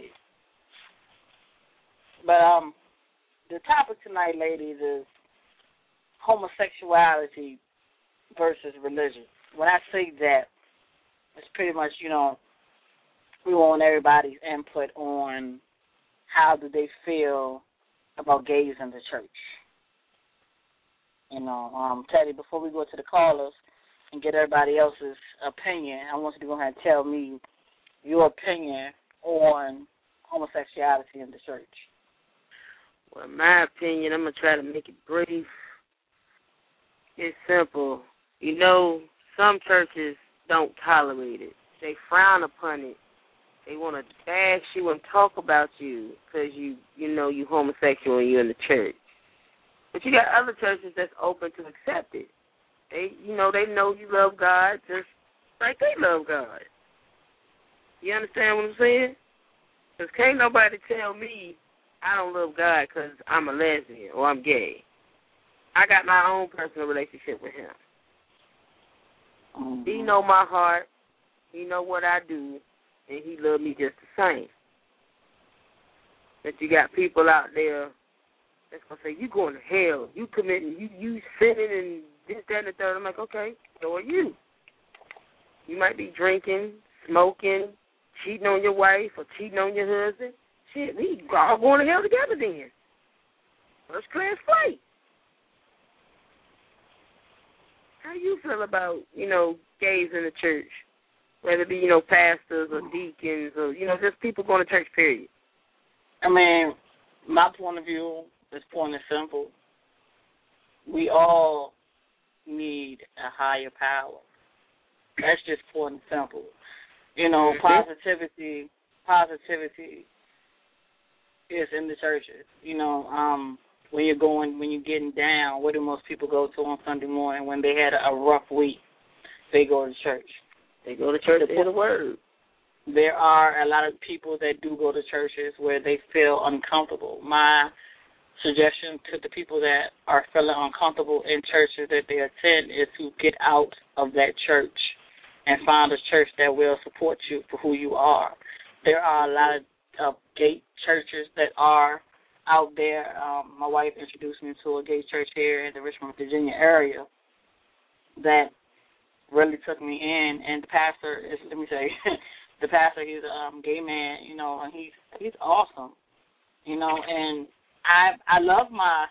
But the topic tonight, ladies, is homosexuality versus religion. When I say that, it's pretty much, we want everybody's input on how do they feel about gays in the church. Teddy, before we go to the callers and get everybody else's opinion, I want you to go ahead and tell me your opinion on homosexuality in the church. Well, in my opinion, I'm going to try to make it brief. It's simple. Some churches don't tolerate it. They frown upon it. They want to bash you and talk about you because you homosexual and you're in the church. But you got other churches that's open to accept it. They know you love God just like they love God. You understand what I'm saying? Because can't nobody tell me I don't love God because I'm a lesbian or I'm gay. I got my own personal relationship with him. He know my heart. He know what I do. And he love me just the same. But you got people out there that's going to say, you going to hell. You committing, you sinning and this, that, and the third. I'm like, okay, so are you. You might be drinking, smoking, cheating on your wife or cheating on your husband. Shit, we all going to hell together then. First class flight. How you feel about, gays in the church? Whether it be, pastors or deacons or, just people going to church, period. I mean, my point of view is plain and simple. We all need a higher power. That's just plain and simple. Positivity is in the churches. When you're getting down, where do most people go to on Sunday morning when they had a rough week? They go to church. They go to church to hear the word. There are a lot of people that do go to churches where they feel uncomfortable. My suggestion to the people that are feeling uncomfortable in churches that they attend is to get out of that church and find a church that will support you for who you are. There are a lot of gay churches that are out there. My wife introduced me to a gay church here in the Richmond, Virginia area that really took me in, and the pastor is, let me say, the pastor, he's a gay man, you know, and he's awesome, you know, and I love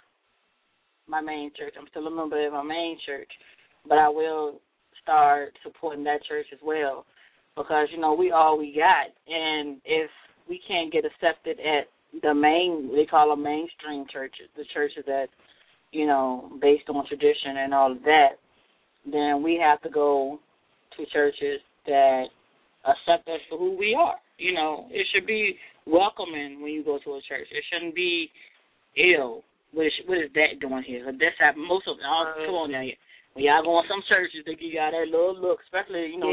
my main church. I'm still a member of my main church, but I will start supporting that church as well because, you know, we all we got, and if we can't get accepted at the main, they call them mainstream churches, the churches that, you know, based on tradition and all of that, then we have to go to churches that accept us for who we are. You know, it should be welcoming when you go to a church. It shouldn't be ill. What is that doing here? That's how most of all. Come on now, when y'all go in some churches, they give y'all that little look, especially to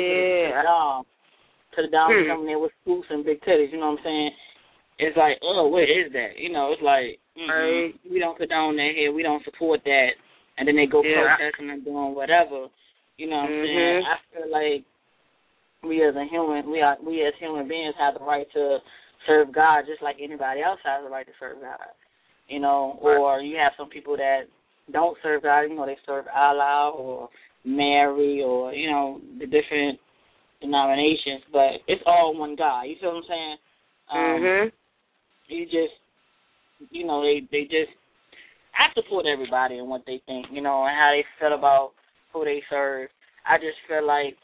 the dom coming in with scoops and big titties. You know what I'm saying? It's like, oh, what is that? You know, it's like we don't condone that here. We don't support that. And then they go protesting and doing whatever. You know what I'm saying? I feel like we as human beings have the right to serve God just like anybody else has the right to serve God. You know, or you have some people that don't serve God, you know, they serve Allah or Mary or, you know, the different denominations, but it's all one God. You feel what I'm saying? You just, you know, they just, I support everybody and what they think, you know, and how they feel about who they serve. I just feel like,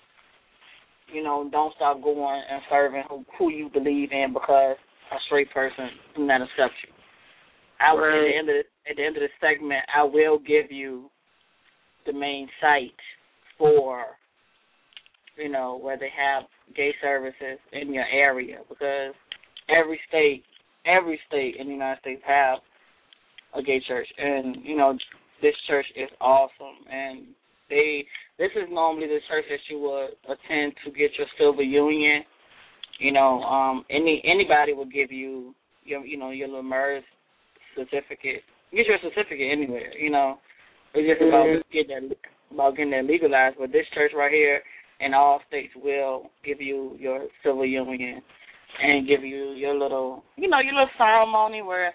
you know, don't stop going and serving who you believe in because a straight person do not accept you. At the end of the segment, I will give you the main site for, you know, where they have gay services in your area because every state in the United States have a gay church, and you know this church is awesome. And this is normally the church that you would attend to get your silver union. You know, anybody will give you your little MERS certificate. You get your certificate anywhere. You know, it's just about getting that legalized. But this church right here in all states will give you your silver union and give you your little ceremony where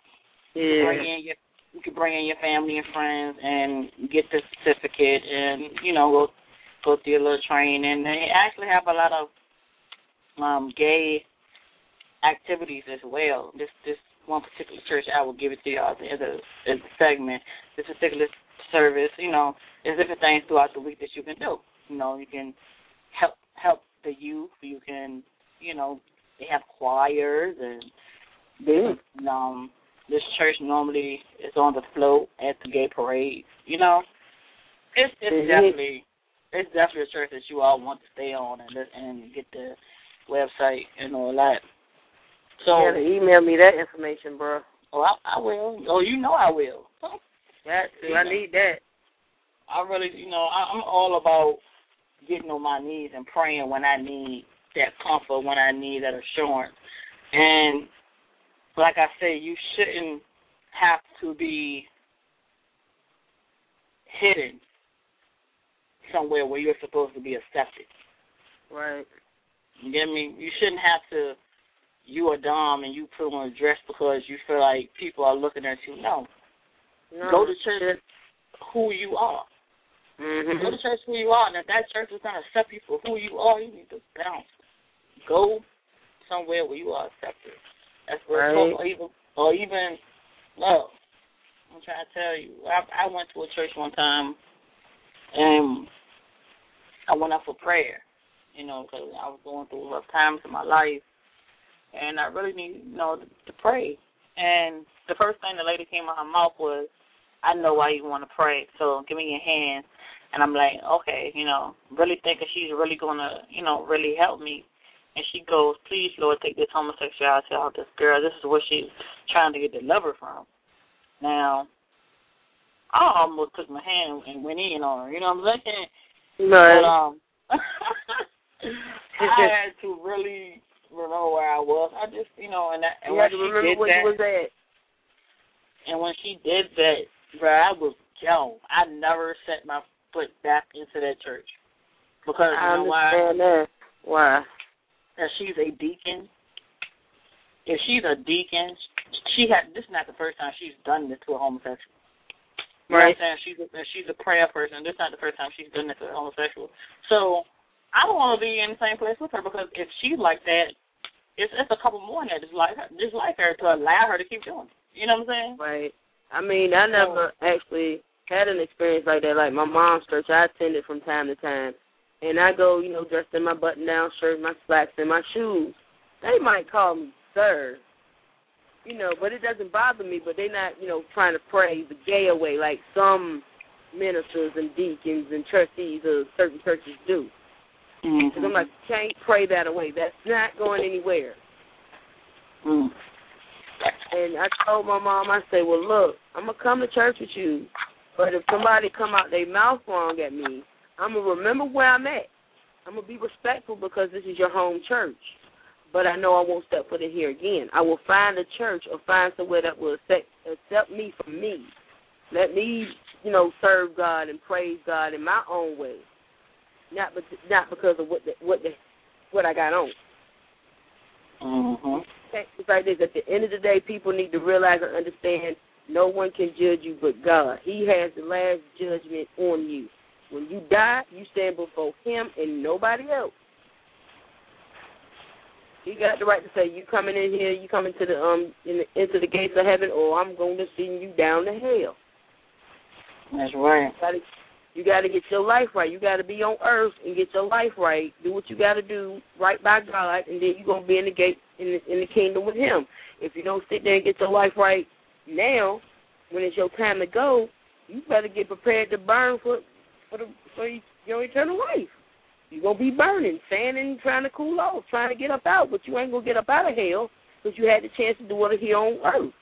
you can bring in your family and friends and get the certificate and, you know, go through your little training. And they actually have a lot of gay activities as well. This one particular church, I will give it to y'all at the end of the segment. This particular service, you know, there's different things throughout the week that you can do. You know, you can help the youth. You can, you know, they have choirs and this church normally is on the float at the gay parade. You know, it's definitely a church that you all want to stay on and get the website and all that. So you have to email me that information, bro. Oh, I will. Oh, you know I will. I need that. I really, you know, I'm all about getting on my knees and praying when I need that comfort, when I need that assurance. And like I say, you shouldn't have to be hidden somewhere where you're supposed to be accepted. Right. You get me? You shouldn't have to, you a dom and you put on a dress because you feel like people are looking at you. No. Go to church who you are. Go to church who you are, and if that church is going to accept you for who you are, you need to bounce. Go somewhere where you are accepted. That's where or even love. I'm trying to tell you. I went to a church one time, and I went up for prayer, you know, because I was going through rough times in my life, and I really need, you know, to pray. And the first thing the lady came out her mouth was, I know why you want to pray, so give me your hand. And I'm like, okay, you know, really thinking she's really going to, you know, really help me. And she goes, please, Lord, take this homosexuality out of this girl. This is what she's trying to get delivered from. Now, I almost took my hand and went in on her. You know what I'm saying? Right. But I had to really remember where I was. I just, you know, and you had to remember where you was at. And when she did that, bro, I never set my foot back into that church. Because I you know why? understand that. Why? That she's a deacon. If she's a deacon, this is not the first time she's done this to a homosexual. You know what I'm saying? She's a prayer person. This is not the first time she's done this to a homosexual. So I don't want to be in the same place with her, because if she's like that, it's a couple more in there just like her to allow her to keep doing it. You know what I'm saying? Right. I mean, I never actually had an experience like that. Like my mom's church, I attended from time to time, and I go, dressed in my button-down shirt, my slacks, and my shoes. They might call me sir, but it doesn't bother me. But they're not, trying to pray the gay away like some ministers and deacons and trustees of certain churches do. Because I'm like, you can't pray that away. That's not going anywhere. And I told my mom, I said, well, look, I'm going to come to church with you, but if somebody come out their mouth wrong at me, I'm going to remember where I'm at. I'm going to be respectful because this is your home church. But I know I won't step foot in here again. I will find a church or find somewhere that will accept me for me. Let me, serve God and praise God in my own way, not because of what I got on. It's like this. At the end of the day, people need to realize and understand no one can judge you but God. He has the last judgment on you. When you die, you stand before Him and nobody else. He got the right to say, you coming in here, you coming to into the gates of heaven, or I'm going to send you down to hell. That's right. You got to get your life right. You got to be on earth and get your life right. Do what you got to do right by God, and then you're going to be in the gate in the kingdom with Him. If you don't sit there and get your life right now, when it's your time to go, you better get prepared to burn for your eternal life. You're going to be burning, fanning, trying to cool off, trying to get up out, but you ain't going to get up out of hell because you had the chance to do it here on earth.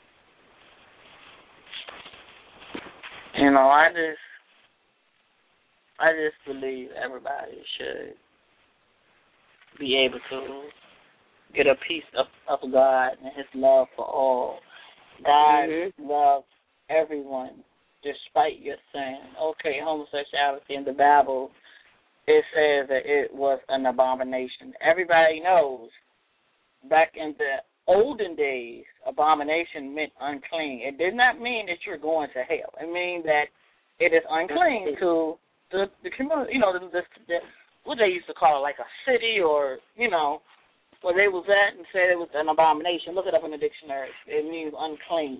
I just believe everybody should be able to get a piece of God and His love for all. God loves everyone despite your sin. Okay, homosexuality in the Bible, it says that it was an abomination. Everybody knows back in the olden days, abomination meant unclean. It did not mean that you're going to hell. It means that it is unclean to the community, what they used to call it, like a city or, where they was at, and said it was an abomination. Look it up in the dictionary. It means unclean.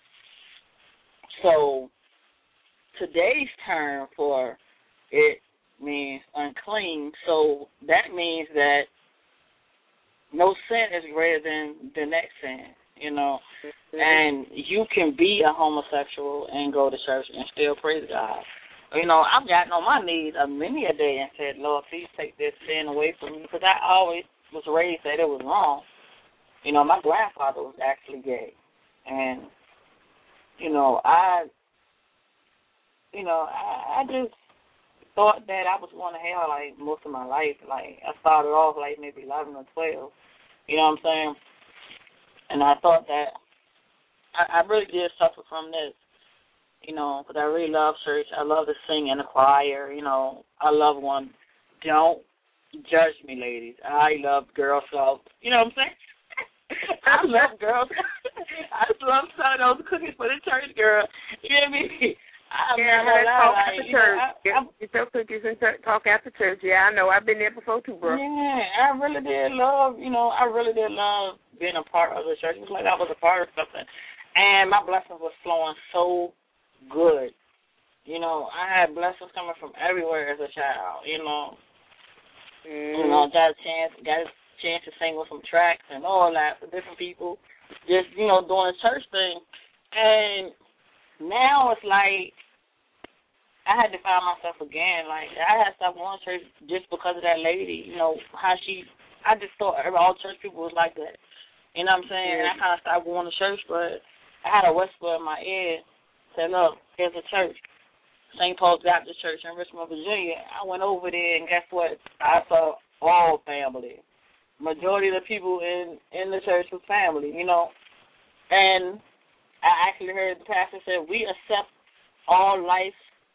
So today's term for it means unclean. So that means that no sin is greater than the next sin, and you can be a homosexual and go to church and still praise God. I've gotten on my knees many a day and said, Lord, please take this sin away from me, because I always was raised that it was wrong. My grandfather was actually gay, and I just thought that I was going to hell like most of my life. Like I started off like maybe 11 or 12. You know what I'm saying? And I thought that I really did suffer from this. Because I really love church. I love to sing in the choir. I love one. Don't judge me, ladies. I love Girl Scouts. You know what I'm saying? I love Girl Scouts. I love selling those cookies for the church, girl. You know what I mean? Get your cookies and talk after church. Yeah, I know. I've been there before too, bro. Yeah, I really did love, being a part of the church. It was like I was a part of something. And my blessings was flowing so good. I had blessings coming from everywhere as a child, got a chance to sing with some tracks and all that for different people, just, doing a church thing. And now it's like I had to find myself again. Like, I had to stop going to church just because of that lady, I just thought all church people was like that. You know what I'm saying? And I kind of stopped going to church, but I had a whisper in my ear, said, look, here's a church, St. Paul's Baptist Church in Richmond, Virginia. I went over there, and guess what? I saw all family. Majority of the people in the church was family, And I actually heard the pastor say, we accept all life.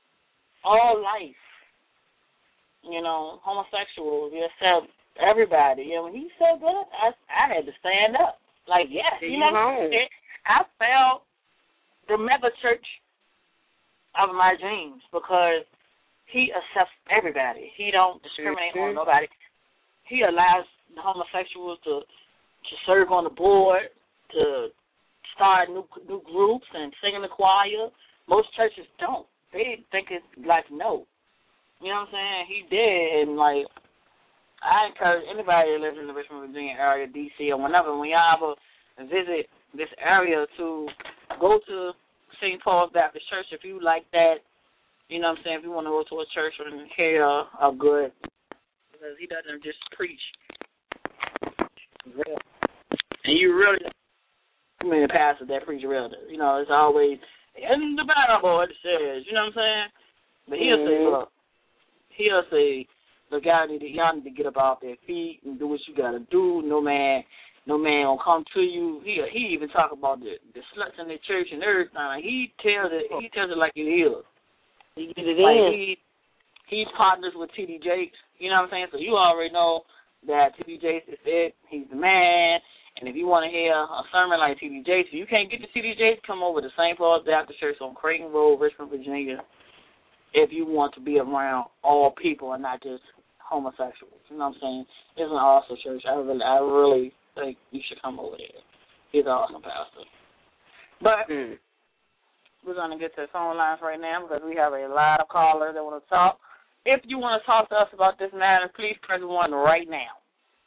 You know, homosexuals, we accept everybody. And when he said that, I had to stand up. Like, yes, you know, I felt the mega church of my dreams because he accepts everybody. He don't discriminate on nobody. He allows the homosexuals to serve on the board, to start new groups and sing in the choir. Most churches don't. They think it's like no. You know what I'm saying? He did, and like I encourage anybody that lives in the Richmond, Virginia area, D.C. or whenever, when y'all ever visit this area, to go to St. Paul's Baptist Church if you like that. You know what I'm saying? If you want to go to a church and hear a good, because he doesn't just preach. Real. And you really, I mean, the pastor that preach real. You know, it's always in the Bible it says. You know what I'm saying? But he'll say, look, y'all need to get up off their feet and do what you gotta do. No man gonna come to you. He even talk about the sluts in the church and everything. He tells it like it is. He get it in. He's partners with T.D. Jakes. You know what I'm saying? So you already know that T.D. Jakes is it. He's the man. And if you want to hear a sermon like T.D. Jakes, if you can't get to T.D. Jakes, come over to St. Paul's Baptist Church on Creighton Road, Richmond, Virginia, if you want to be around all people and not just homosexuals. You know what I'm saying? It's an awesome church. I really think you should come over there. He's an awesome pastor. But we're going to get to the phone lines right now because we have a lot of callers that want to talk. If you want to talk to us about this matter, please press 1 right now.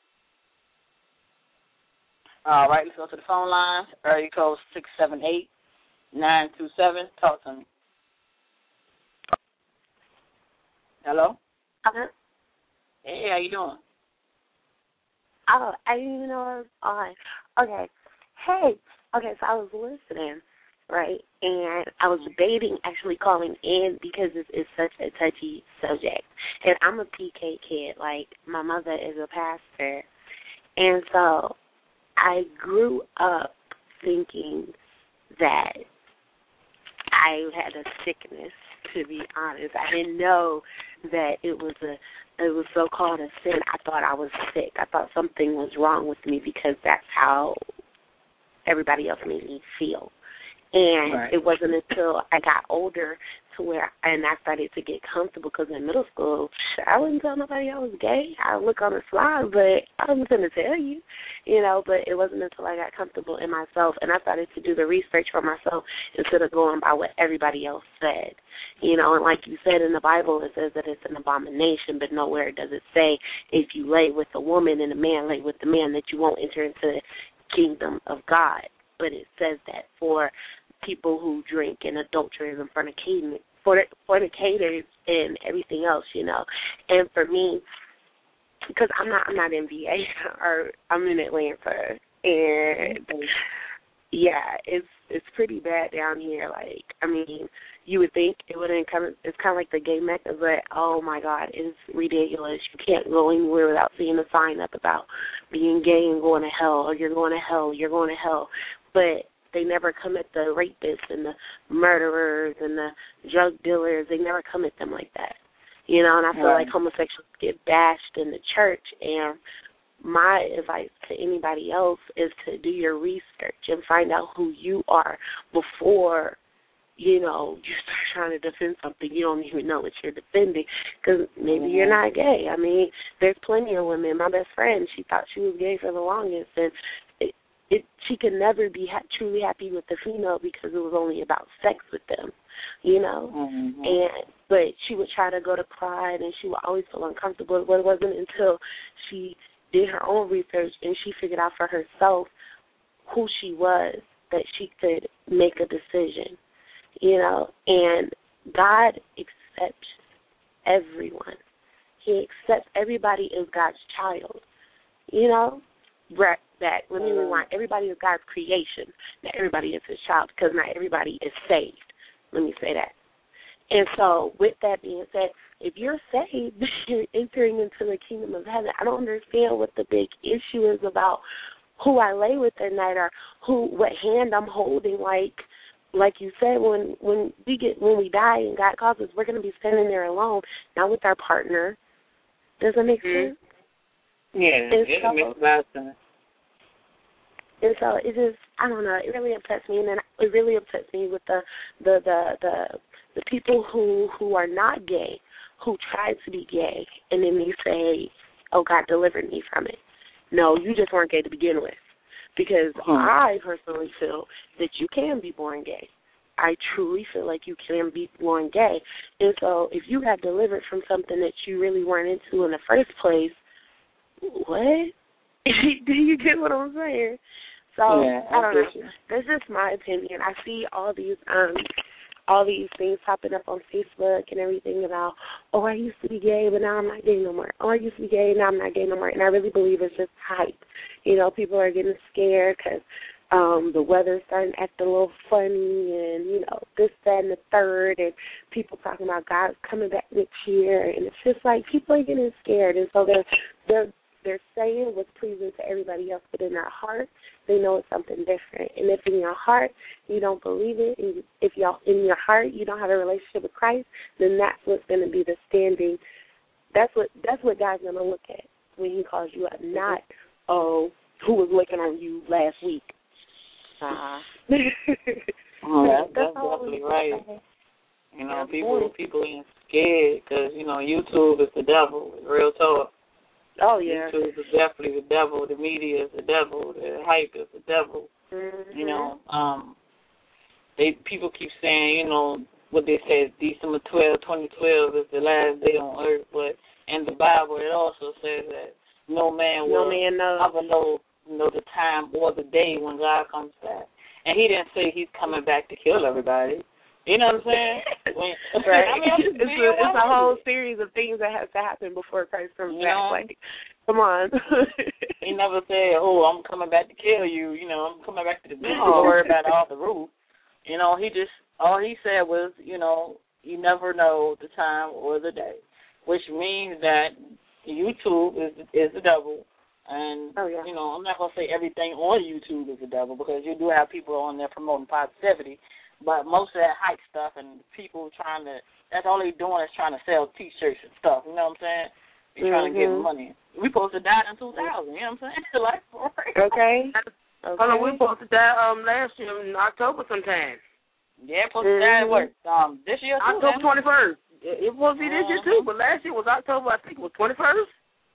All right, let's go to the phone lines. Area code 678-927. Talk to me. Hello? Hey, how you doing? Oh, I didn't even know I was on. Okay. Hey. Okay, so I was listening, right? And I was debating actually calling in because it's such a touchy subject. And I'm a PK kid. Like, my mother is a pastor. And so I grew up thinking that I had a sickness, to be honest. I didn't know that it was so-called a sin. I thought I was sick. I thought something was wrong with me because that's how everybody else made me feel. And It wasn't until I got older to where, and I started to get comfortable, because in middle school, I wouldn't tell nobody I was gay. I would look on the slide, but I wasn't going to tell you, but it wasn't until I got comfortable in myself, and I started to do the research for myself instead of going by what everybody else said. And like you said in the Bible, it says that it's an abomination, but nowhere does it say if you lay with a woman and a man lay with the man that you won't enter into the kingdom of God. But it says that for people who drink and adulterers and fornicators and everything else, And for me, because I'm not in VA, or I'm in Atlanta, and yeah, it's pretty bad down here. Like, I mean, you would think it wouldn't come. It's kind of like the gay Mecca, but oh my God, it's ridiculous. You can't go anywhere without seeing a sign up about being gay and going to hell, or you're going to hell, you're going to hell. But they never come at the rapists and the murderers and the drug dealers. They never come at them like that, And I feel like homosexuals get bashed in the church, and my advice to anybody else is to do your research and find out who you are before, you start trying to defend something you don't even know what you're defending, because maybe you're not gay. I mean, there's plenty of women. My best friend, she thought she was gay for the longest, and she could never be truly happy with the female because it was only about sex with them, But she would try to go to Pride, and she would always feel uncomfortable. But it wasn't until she did her own research and she figured out for herself who she was that she could make a decision, And God accepts everyone. He accepts everybody as God's child, Let me rewind. Everybody is God's creation. Not everybody is his child, because not everybody is saved. Let me say that. And so with that being said, if you're saved, you're entering into the kingdom of heaven. I don't understand what the big issue is about who I lay with at night or what hand I'm holding. Like you said, when we die and God calls us, we're going to be standing there alone, not with our partner. Does that make sense? Yeah, it makes a lot of sense. And so it just, I don't know, it really upsets me, and then it really upsets me with the people who are not gay, who try to be gay, and then they say, "Oh, God delivered me from it." No, you just weren't gay to begin with, because I personally feel that you can be born gay. I truly feel like you can be born gay, and so if you got delivered from something that you really weren't into in the first place, what? Do you get what I'm saying? So I don't know. That's just my opinion. I see all these things popping up on Facebook and everything about, oh, I used to be gay, but now I'm not gay no more. Oh, I used to be gay, now I'm not gay no more. And I really believe it's just hype. You know, people are getting scared because the weather's starting to act a little funny, and, you know, this, that, and the third, and people talking about God's coming back next year. And it's just like people are getting scared, and so they're saying what's pleasing to everybody else, but in their heart, they know it's something different. And if in your heart you don't believe it, and if in your heart you don't have a relationship with Christ, then that's what's going to be the standing. That's what God's going to look at when He calls you up, not, oh, who was looking on you last week. That's definitely right. You know, people ain't scared because, you know, YouTube is the devil. Real talk. Oh, yeah. YouTube is definitely the devil. The media is the devil. The hype is the devil. Mm-hmm. You know, people keep saying, you know, what they say, December 12, 2012 is the last day on earth. But in the Bible, it also says that no man will ever know the time or the day when God comes back. And He didn't say He's coming back to kill everybody. You know what I'm saying? Right. I mean, it's a whole series of things that has to happen before Christ comes back. Like, come on. He never said, "Oh, I'm coming back to kill you." You know, I'm coming back to the business. Don't worry about all the roof. You know, all he said was, you know, you never know the time or the day, which means that YouTube is the devil. And, you know, I'm not going to say everything on YouTube is the devil, because you do have people on there promoting positivity. But most of that hype stuff and people that's all they're doing is trying to sell T-shirts and stuff. You know what I'm saying? They're trying to get money. We supposed to die in 2000. You know what I'm saying? Like, for real. Okay. Hold on, we supposed to die last year in October sometime. Yeah, supposed to die at what? This year too? October 21st. It was supposed to be this year too, but last year was October, I think it was 21st.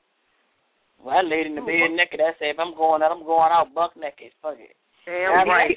Well, I laid in the bed naked. I said, if I'm going out buck naked. Fuck it. Damn right.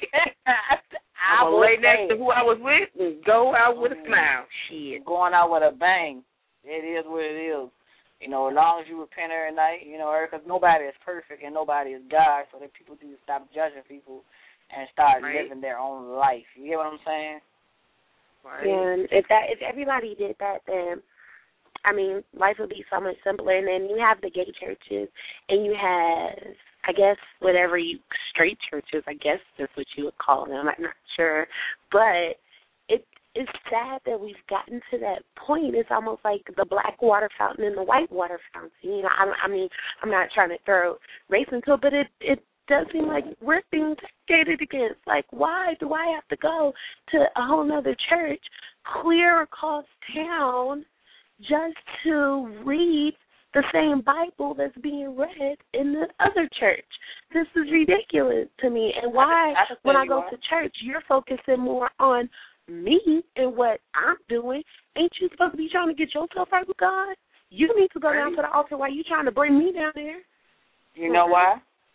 I'm going to lay next to who I was with and go out with a smile. Shit. Going out with a bang. It is what it is. You know, as long as you repent every night, you know, because nobody is perfect and nobody is God, so that people do stop judging people and start living their own life. You get what I'm saying? Right. And if everybody did that, then, I mean, life would be so much simpler. And then you have the gay churches, and you have, I guess, straight churches, I guess that's what you would call them. I'm not sure. But it's sad that we've gotten to that point. It's almost like the black water fountain and the white water fountain. You know, I mean, I'm not trying to throw race into it, but it does seem like we're being skated against. Like, why do I have to go to a whole other church clear across town just to read the same Bible that's being read in the other church? This is ridiculous to me. And why, when I go to church, you're focusing more on me and what I'm doing? Ain't you supposed to be trying to get yourself right with God? You need to go down to the altar. Why you trying to bring me down there? You know why?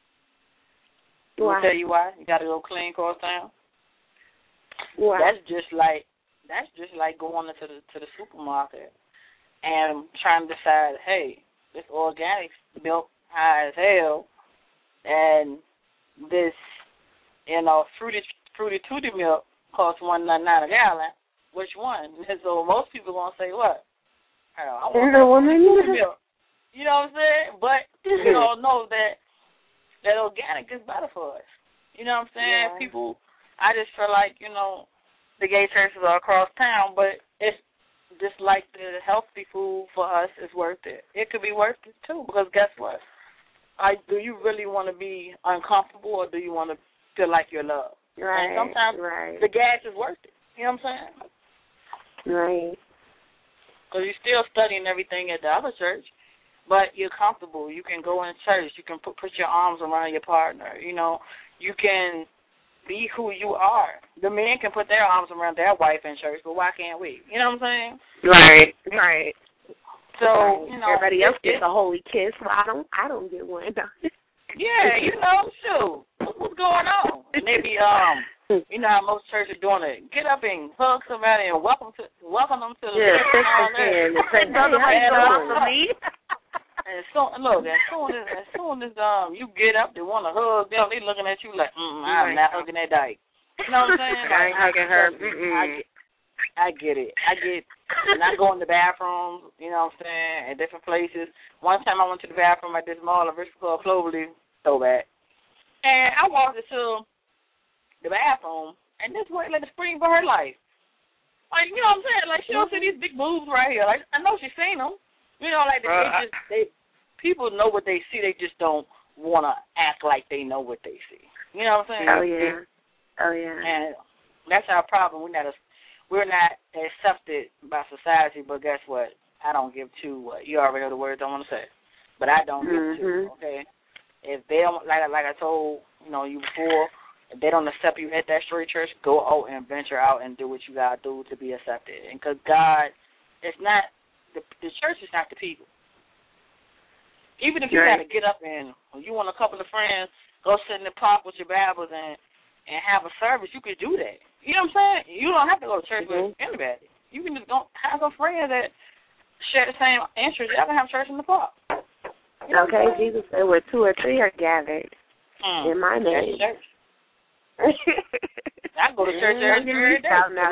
I'll tell you why. You got to go clean across town. Why? That's just like going into the supermarket and trying to decide, hey, this organic milk high as hell, and this, you know, fruity tooty milk costs $1.99 a gallon. Which one? And so most people gonna say what? Hell, I want tooty milk. You know what I'm saying? But you all know that organic is better for us. You know what I'm saying? Yeah. People, I just feel like, you know, the gay churches are across town, but it's just like the healthy food for us is worth it. It could be worth it too, because guess what? do you really want to be uncomfortable, or do you want to feel like you're loved? Right. And sometimes the gas is worth it. You know what I'm saying? Right. Because you're still studying everything at the other church, but you're comfortable. You can go in church. You can put your arms around your partner. You know, you can be who you are. The men can put their arms around their wife in church, but why can't we? You know what I'm saying? Right. Right. So, you know, everybody else gets a holy kiss. Well, I don't get one. Yeah, you know, shoot, what's going on? And they be, you know how most churches doing it. Get up and hug somebody and welcome them to the shake their hand and say, "Brother, how you doing for me?" And as soon as you get up, they want to hug them. They looking at you like, I'm not hugging that dyke. You know what I'm saying? I ain't hugging her. I get it. And I go in the bathrooms, you know what I'm saying, at different places. One time I went to the bathroom at this mall, a Richard Club Cloverleaf, throwback. And I walked into the bathroom, and this white lady screamed for her life. Like, you know what I'm saying? Like, she don't see these big boobs right here. Like, I know she's seen them. You know, like, people know what they see. They just don't want to act like they know what they see. You know what I'm saying? Oh, yeah. And that's our problem. We're not accepted by society, but guess what? I don't give two. You already know the words I want to say, but I don't give two. Okay, if they don't, like I told you before, if they don't accept you at that straight church, go out and venture out and do what you gotta do to be accepted. And because God, it's not the church is not the people. Even if you gotta get up and you want a couple of friends, go sit in the park with your Bibles and have a service, you could do that. You know what I'm saying? You don't have to go to church with anybody. You can just go have some friends that share the same interests. Y'all can have church in the park. You know Jesus said where 2 or 3 are gathered in my name. That's church. I go to church every day.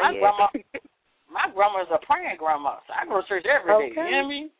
My grandma is a praying grandma, so I go to church every day. You know what I mean?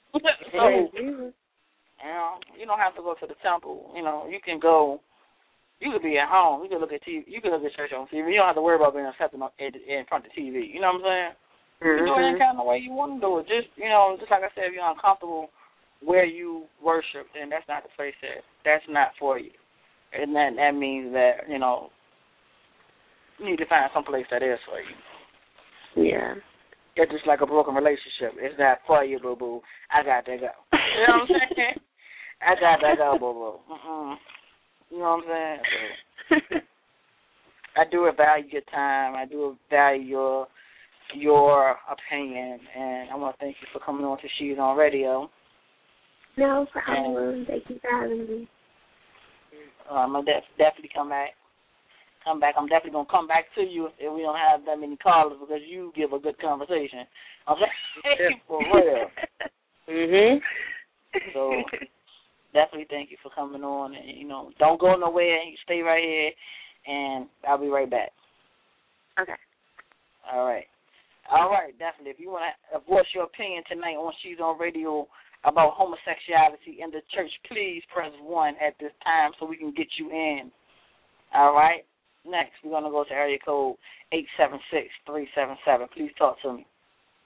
So, you don't have to go to the temple. You know, you can go. You could be at home. You can look at TV. You can look at church on TV. You don't have to worry about being accepted in front of the TV. You know what I'm saying? You do it any kind of way you want to do it. Just like I said, if you're uncomfortable where you worship, then that's not the place that's not for you. And that means that, you need to find some place that is for you. Yeah. It's just like a broken relationship. It's not for you, boo-boo. I got to go. You know what I'm saying? I got to go, boo-boo. You know what I'm saying? I do value your time. I do value your opinion, and I want to thank you for coming on to She's on Radio. No problem. Thank you for having me. I'm going to definitely come back. I'm definitely going to come back to you if we don't have that many callers because you give a good conversation. Okay? For real. So definitely thank you for coming on, and don't go nowhere. You stay right here, and I'll be right back. Okay. All right, definitely. If you want to voice your opinion tonight on She's on Radio about homosexuality in the church, please press 1 at this time so we can get you in. All right. Next, we're gonna go to area code 876-377. Please talk to me.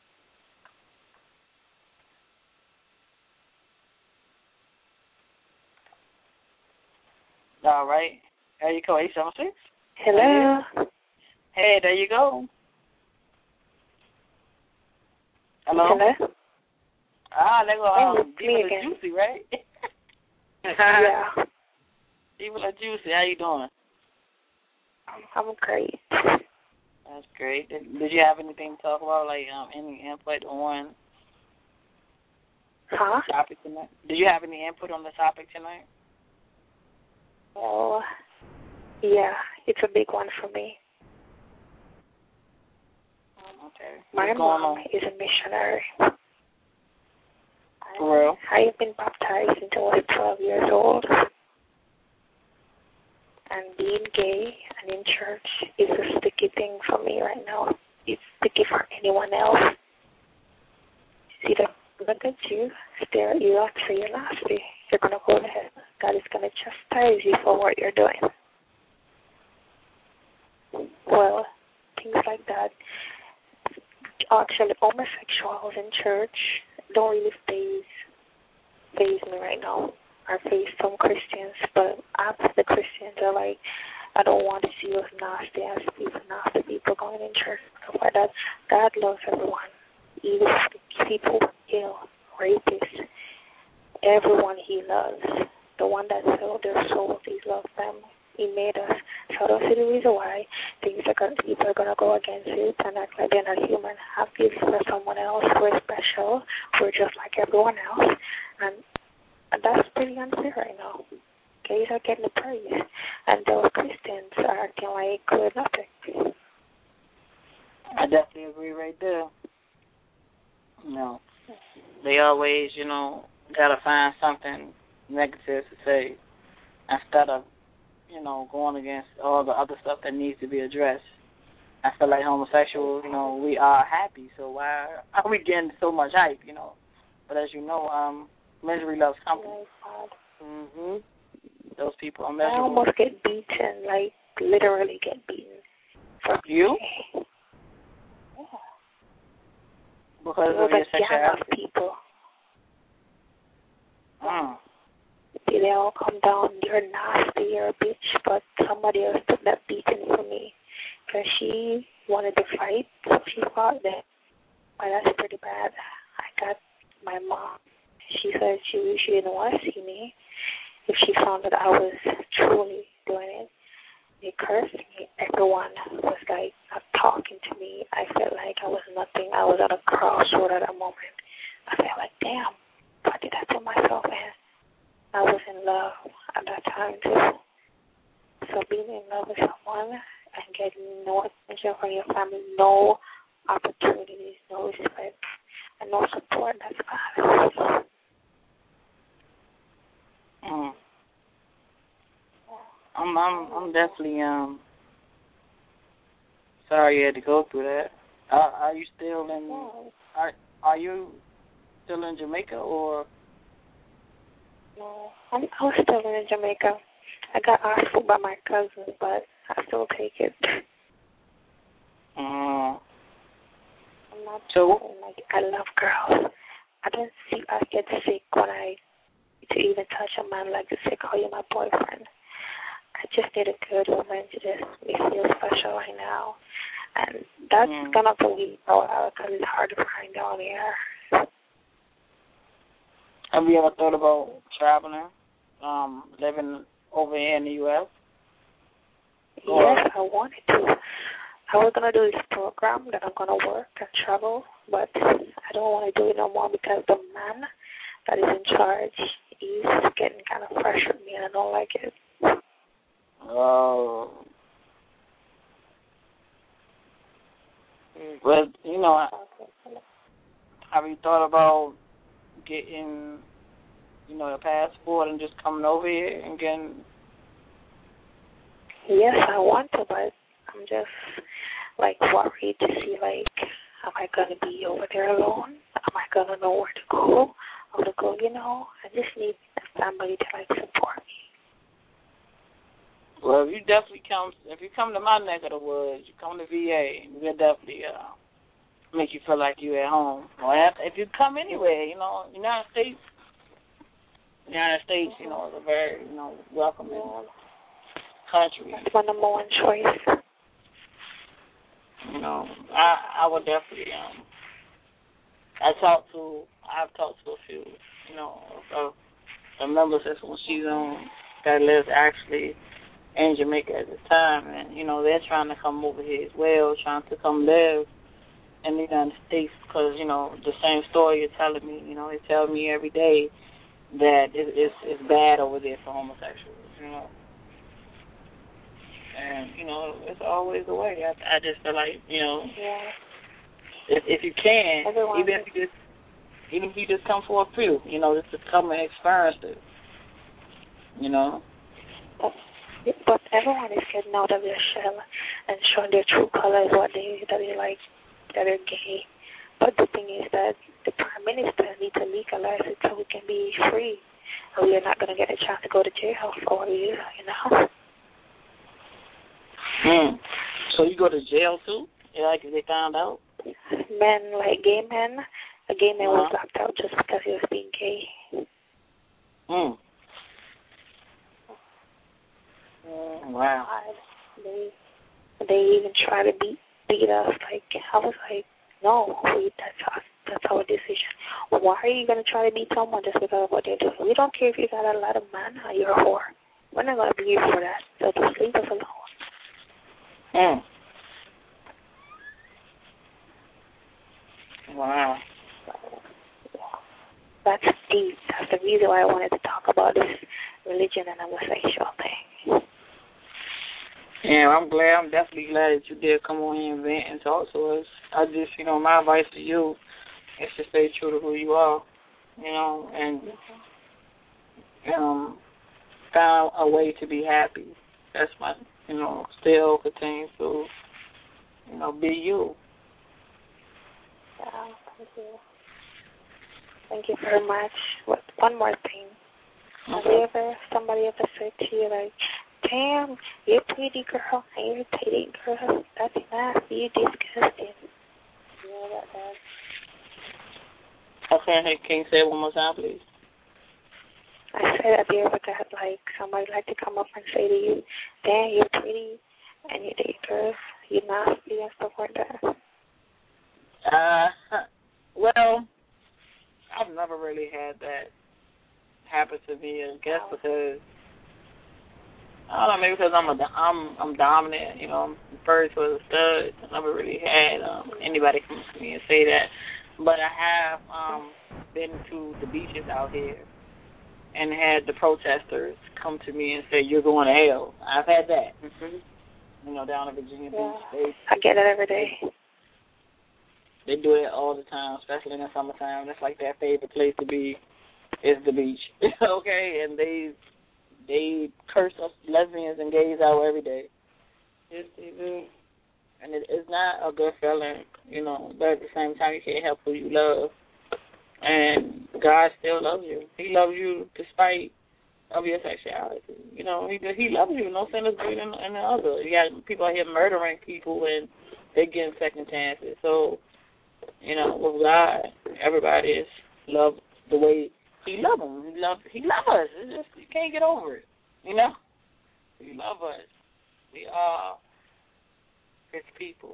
All right. Area code 876. Hello. Hey, there you go. Hello. There go Diva La Juicy, right? Yeah. Diva La Juicy, how you doing? I'm great. That's great. Did you have anything to talk about, like any input on the topic tonight? Did you have any input on the topic tonight? Well, yeah, it's a big one for me. Okay. My mom is a missionary. For real? I have been baptized since I was 12 years old. And being gay and in church is a sticky thing for me right now. It's sticky for anyone else. See, they're look at you, stare at you, out for you nasty. You're going to go to heaven. God is going to chastise you for what you're doing. Well, things like that. Actually, homosexuals in church don't really faze me right now. I face some Christians, but after the Christians are like, I don't want to see those nasty people going in church, stuff like that. God loves everyone, even people kill, rapists, everyone He loves. The one that sold their souls, He loves them. He made us. So I don't see the reason why people are gonna go against it and act like they're not human. Have peace for someone else. We're special. We're just like everyone else, and that's pretty unfair right now. Gays are getting the praise, and those Christians are acting like we're nothing. I definitely agree right there. They always, gotta find something negative to say instead of, going against all the other stuff that needs to be addressed. I feel like homosexuals, we are happy, so why are we getting so much hype, But as you know, misery loves company. Those people are miserable. I almost get beaten, like literally get beaten. You? Yeah. Because of your sexuality? People. They all come down, you're nasty, you're a bitch, but somebody else took that beating for me because she wanted to fight, so she fought that. But that's pretty bad. I got my mom. She said she didn't want to see me if she found that I was truly doing it. They cursed me. Everyone was like not talking to me. I felt like I was nothing. I was at a crossroad at that moment. I felt like, damn, what did I put myself in? I was in love at that time too. So being in love with someone and getting no attention from your family, no opportunities, no respect, and no support, that's bad. I'm definitely sorry you had to go through that. Are you still in? Are you still in Jamaica or? No, I was still in Jamaica. I got asked for by my cousin, but I still take it. I'm not like I love girls. I don't see I get sick when I to even touch a man like to say, "Oh, you're my boyfriend." I just need a good woman to just make me feel special right now, and that's gonna be out because it's hard to find down here. Have you ever thought about traveling, living over here in the U.S.? Yes, I wanted to. I was going to do this program that I'm going to work and travel, but I don't want to do it no more because the man that is in charge is getting kind of pressured me and I don't like it. Oh. But, have you thought about getting, a passport and just coming over here and getting... Yes, I want to, but I'm just, worried to see, am I going to be over there alone? Am I going to know where to go? How to go, I just need somebody to, support me. Well, if you come to my neck of the woods, you come to VA, we'll definitely make you feel like you're at home. Or if you come anywhere, United States, is a very, welcoming country. That's my number one choice. I would definitely, I've talked to a few, of the members that's when she's that lives actually in Jamaica at the time, and, they're trying to come over here as well, trying to come live in the United States because, the same story you're telling me, they tell me every day that it's bad over there for homosexuals, And, it's always a way. I just feel like, if you can, even if you just come for a few, just to come and experience it, But everyone is getting out of their shell and showing their true colors, that they like, that they're gay. But the thing is that the Prime Minister needs to legalize it so we can be free. And we are not going to get a chance to go to jail for a year, So you go to jail too? If they found out? Men, gay men. A gay man was locked out just because he was being gay. they even try to beat us. Like, I was like, no, that's our decision. Why are you going to try to beat someone just because of what they're doing? We don't care if you got a lot of money or you're a whore. We're not going to be here for that. So just leave us alone. Wow. That's deep. That's the reason why I wanted to talk about this religion and homosexual thing. Yeah, I'm definitely glad that you did come on here and vent and talk to us. I just, my advice to you is to stay true to who you are, and find a way to be happy. That's my, still continue to, be you. Yeah, thank you. Thank you very much. One more thing. Somebody ever said to you, like, damn, you're a pretty girl, and you're a pretty girl. That's nasty. You're disgusting. You know about that? Okay, can you say it one more time, please? I said, have you ever got, like, somebody like to come up and say to you, damn, you're pretty, and you're a girl, you're nasty, and stuff like that? Well, I've never really had that happen to me. I guess because I don't know, maybe because I'm dominant. I'm referred to as a stud. I never really had anybody come to me and say that. But I have been to the beaches out here and had the protesters come to me and say, "You're going to hell." I've had that. Down in Virginia Beach. I get it every day. They do it all the time, especially in the summertime. That's like their favorite place to be is the beach. Okay? And they curse us lesbians and gays out every day. Yes, they do. And it's not a good feeling, but at the same time you can't help who you love. And God still loves you. He loves you despite of your sexuality. He loves you. No sin is greater than the other. You got people out here murdering people and they're getting second chances. So with God, everybody is loved the way He loves them. He loves us. It's just, you can't get over it. He loves us. We are His people.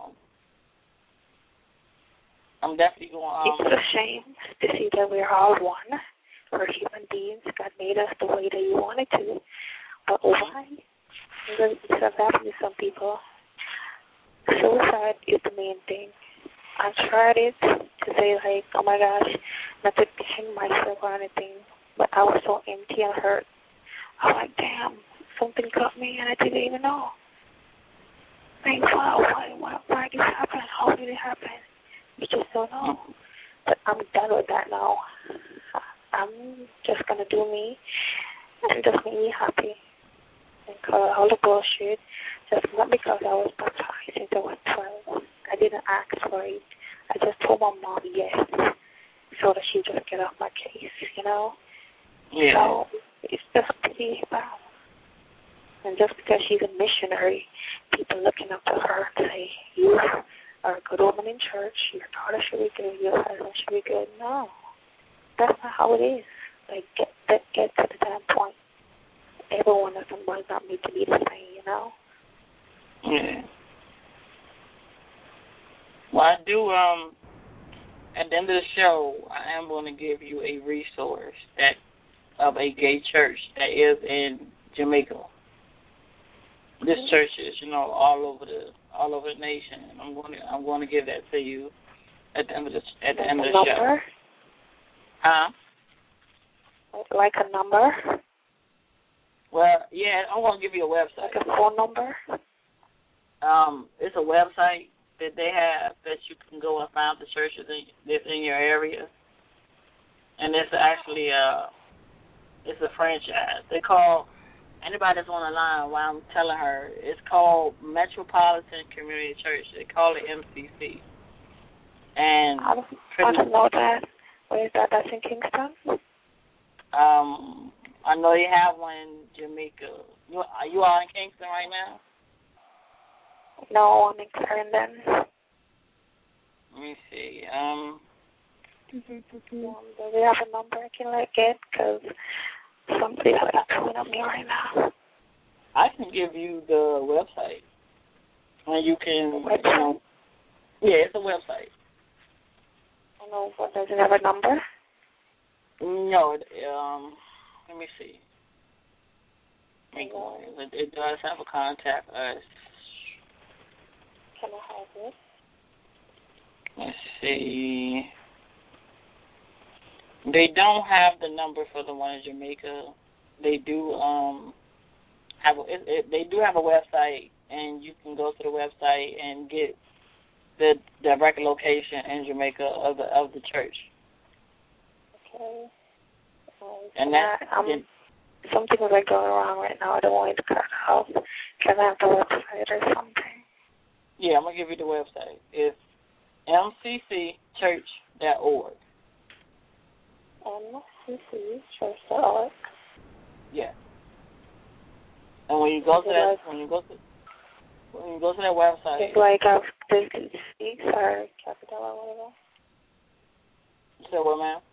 I'm definitely going. It's a shame to see that we're all one. We're human beings. God made us the way that He wanted to. But why? Because it's happening to some people. Suicide is the main thing. I tried it to say, like, oh, my gosh, not to hang myself or anything, but I was so empty and hurt. I was like, damn, something cut me and I didn't even know. Like, wow, why did it happen? How did it happen? You just don't know. But I'm done with that now. I'm just going to do me and just make me happy. And cut all the bullshit, just not because I was baptized since I was 12. I didn't ask for it. I just told my mom yes, so that she just get off my case, Yeah. So it's just pretty bad. And just because she's a missionary, people looking up to her and say, you are a good woman in church, your daughter should be good, your husband should be good. No, that's not how it is. Like, get to the damn point. Everyone of them was not made to be the same, Yeah. Well, I do, at the end of the show, I am going to give you a resource of a gay church that is in Jamaica. This church is, all over the nation. I'm going to give that to you at the end of the show. Huh? Like a number? Well, yeah, I'm going to give you a website. Like a phone number? It's a website that they have that you can go and find the churches that's in your area. And it's actually it's a franchise. They call, anybody that's on the line while I'm telling her, it's called Metropolitan Community Church. They call it MCC. And I don't know that. Where is that? That's in Kingston? I know you have one in Jamaica. You are in Kingston right now? No, I'm in Clarendon. Let me see. Do we have a number I can get? Because somebody's coming up me right now. I can give you the website. And you can, yeah, it's a website. I know, but does it have a number? No, let me see. It does have a contact us. Can I have it? Let's see. They don't have the number for the one in Jamaica. They do they do have a website, and you can go to the website and get the direct location in Jamaica of the church. Okay. And that something was like going around right now. I don't want it to cut off. Can I have the website or something? Yeah, I'm gonna give you the website. It's mccchurch.org. mccchurch.org. Yeah. And when you go to that, when you go to that website, it's like the C or capital or whatever. You said what, ma'am?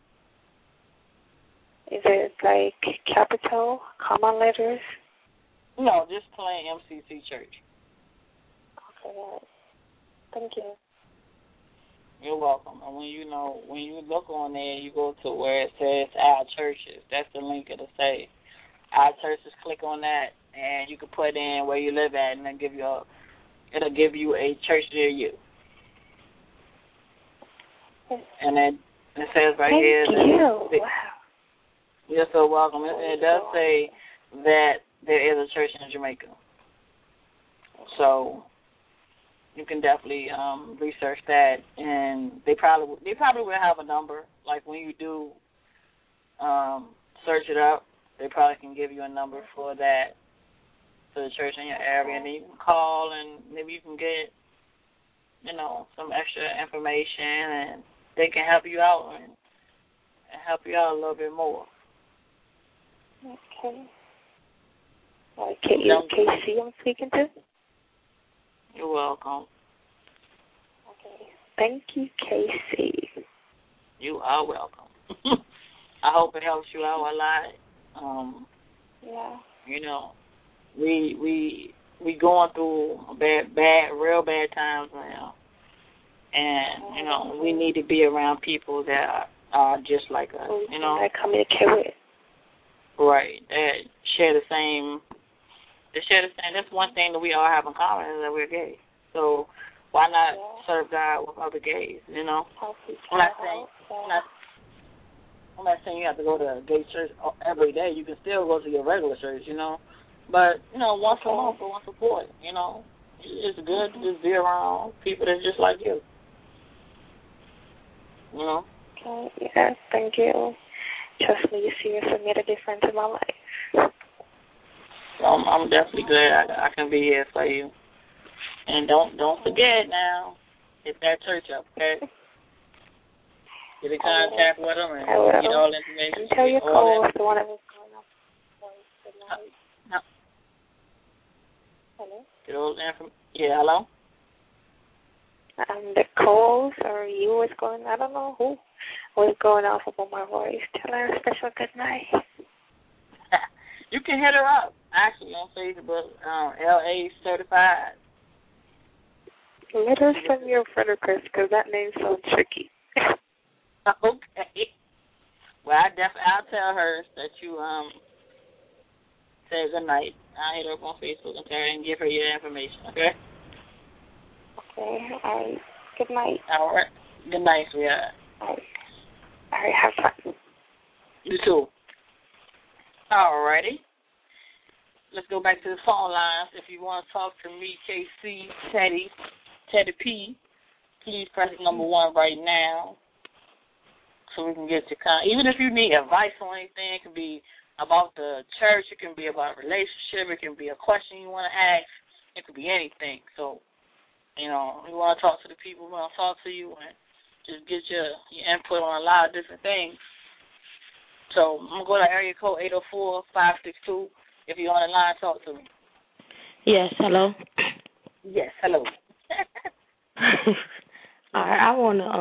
Is it like capital, comma letters? No, just plain MCC Church. Okay, right. Thank you. You're welcome. And when you look on there, you go to where it says Our Churches. That's the link it'll say. Our Churches. Click on that, and you can put in where you live at, and it'll give you a church near you. And then it says right here. Thank you. Wow. You're so welcome. It does say that there is a church in Jamaica. So you can definitely research that, and they probably will have a number. Like when you do search it up, they probably can give you a number for that, for the church in your area, and then you can call, and maybe you can get, some extra information, and they can help you out and help you out a little bit more. Okay. KC I'm speaking to? You're welcome. Okay. Thank you, KC. You are welcome. I hope it helps you out a lot. Yeah. We going through real bad times now. And, we need to be around people that are just like us, I communicate with. Right. That share the same. That's one thing that we all have in common is that we're gay. So why not serve God with other gays? I'm not saying you have to go to a gay church every day. You can still go to your regular church, But once a month or once a quarter, it's good to just be around people that's just like you. Okay. Yes. Thank you. Trust me, you seriously made a difference in my life. I'm definitely glad I can be here for you. And don't forget now, hit that church up, okay? Get in contact with them and get all the information. Tell your call if the one that was going up. Hello? Get all the information. Yeah, hello? The calls or you was going, I don't know who was going off about my voice. Tell her a special good night. You can hit her up, actually, on Facebook, LA Certified. Let her send me a friend request because that name sounds tricky. Okay. Well, I'll tell her that you said good night. I'll hit her up on Facebook and tell her and give her your information, okay? Okay. All right. Good night. All right. Good night, sweetheart. All right. Have fun. You too. All righty. Let's go back to the phone lines. If you want to talk to me, KC, Teddy P, please press number 1 right now so we can get your even if you need advice on anything, it can be about the church, it can be about a relationship, it can be a question you want to ask, it could be anything. So, we want to talk to the people, we want to talk to you and just get your input on a lot of different things. So I'm going to go to area code 804-562. If you're on the line, talk to me. Yes, hello. Yes, hello. I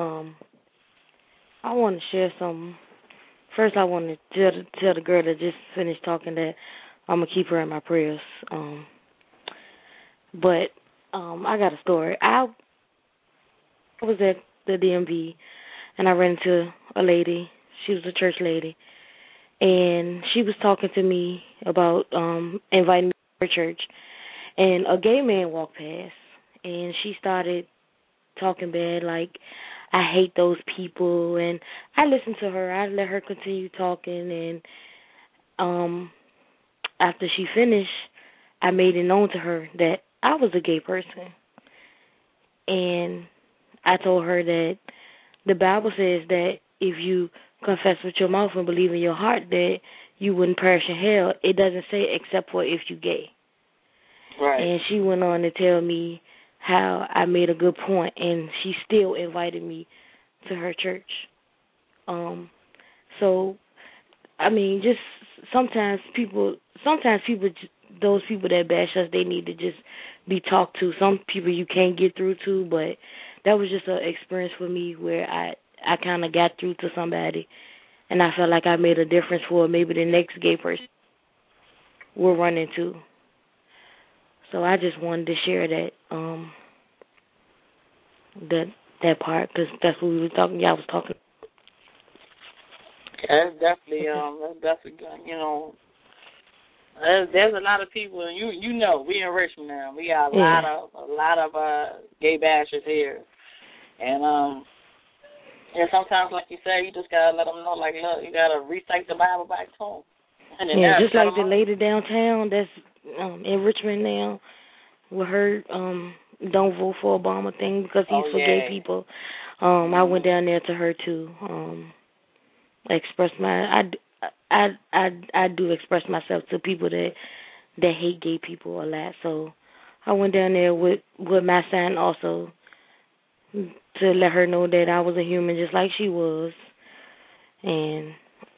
want to share something. First, I want to tell the girl that just finished talking that I'm gonna keep her in my prayers. But I got a story. I was at the DMV, and I ran into a lady. She was a church lady, and she was talking to me about inviting me to her church. And a gay man walked past, and she started talking bad, like, I hate those people. And I listened to her. I let her continue talking, and after she finished, I made it known to her that I was a gay person. And I told her that the Bible says that if you confess with your mouth and believe in your heart that you wouldn't perish in hell, it doesn't say except for if you're gay. Right. And she went on to tell me how I made a good point, and she still invited me to her church. So, I mean, just sometimes people, those people that bash us, they need to just be talked to. Some people you can't get through to, but that was just an experience for me where I kind of got through to somebody, and I felt like I made a difference for maybe the next gay person we'll run into. So I just wanted to share that that part, because that's what we were talking. Y'all was talking. Yeah, that's definitely good. You know, there's a lot of people, and you know, we in Richmond now. We got a lot of gay bashers here, and sometimes, like you say, you just gotta let them know, like, look, you gotta recite the Bible back to them. And then just like the lady downtown that's in Richmond now with her don't vote for Obama thing because he's for gay people. I went down there to her to express my I do express myself to people that hate gay people a lot. So I went down there with my sign also to let her know that I was a human just like she was. And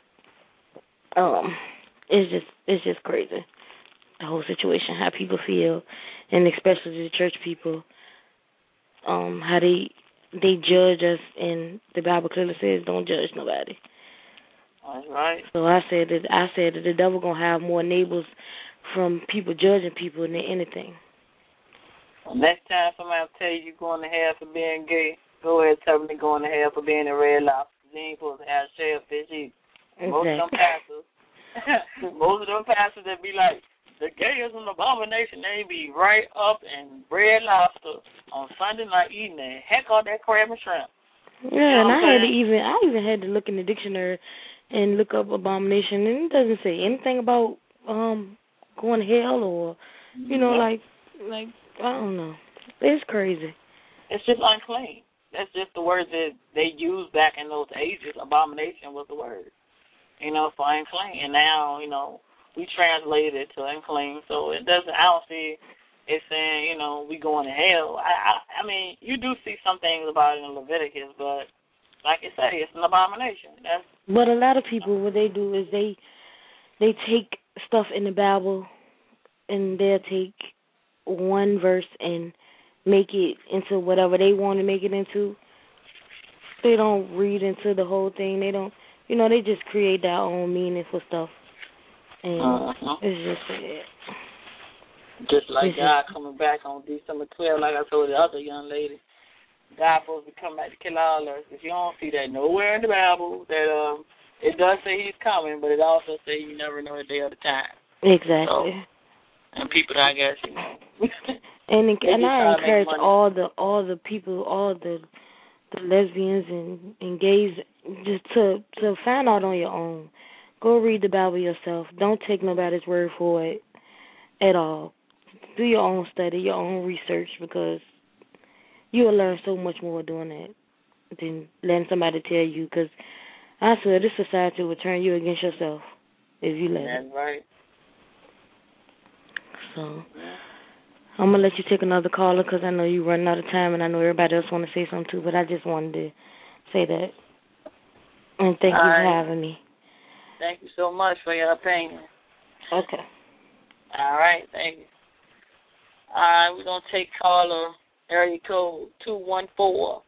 it's just crazy, the whole situation, how people feel, and especially the church people, how they judge us, and the Bible clearly says don't judge nobody. That's right. So I said that the devil gonna have more neighbors from people judging people than anything. Well, next time somebody tell you you're going to hell for being gay, go ahead and tell them they're going to hell for being a red lobster. They ain't supposed to have shellfish either. Exactly. Most of them pastors that be like, the gay is an abomination, they be right up in Red Lobster on Sunday night eating the heck out that crab and shrimp. Yeah, and I even had to look in the dictionary and look up abomination, and it doesn't say anything about going to hell or like I don't know. It's crazy. It's just unclean. That's just the word that they used back in those ages. Abomination was the word, for unclean. And now, we translated it to unclean. So it doesn't, I don't see it saying, we going to hell. I mean, you do see some things about it in Leviticus, but like you say, it's an abomination. But a lot of people, what they do is they take stuff in the Bible and they'll take one verse and make it into whatever they want to make it into. They don't read into the whole thing. They don't, they just create their own meaning for stuff. And it's just sad. Just like God coming back on December 12th, like I told the other young lady, God supposed to come back to kill all of us. If you don't see that nowhere in the Bible, that it does say He's coming, but it also says you never know the day or the time. Exactly. So, and people, I guess, and I encourage all the people, all the lesbians and gays, just to find out on your own. Go read the Bible yourself. Don't take nobody's word for it at all. Do your own study, your own research, because you will learn so much more doing that than letting somebody tell you. Because I swear, this society will turn you against yourself if you let it. That's right. So I'm going to let you take another caller because I know you're running out of time, and I know everybody else want to say something too, but I just wanted to say that. And thank you for having me. Thank you so much for your opinion. Okay. All right, thank you. All right, we're going to take caller area code 214-918.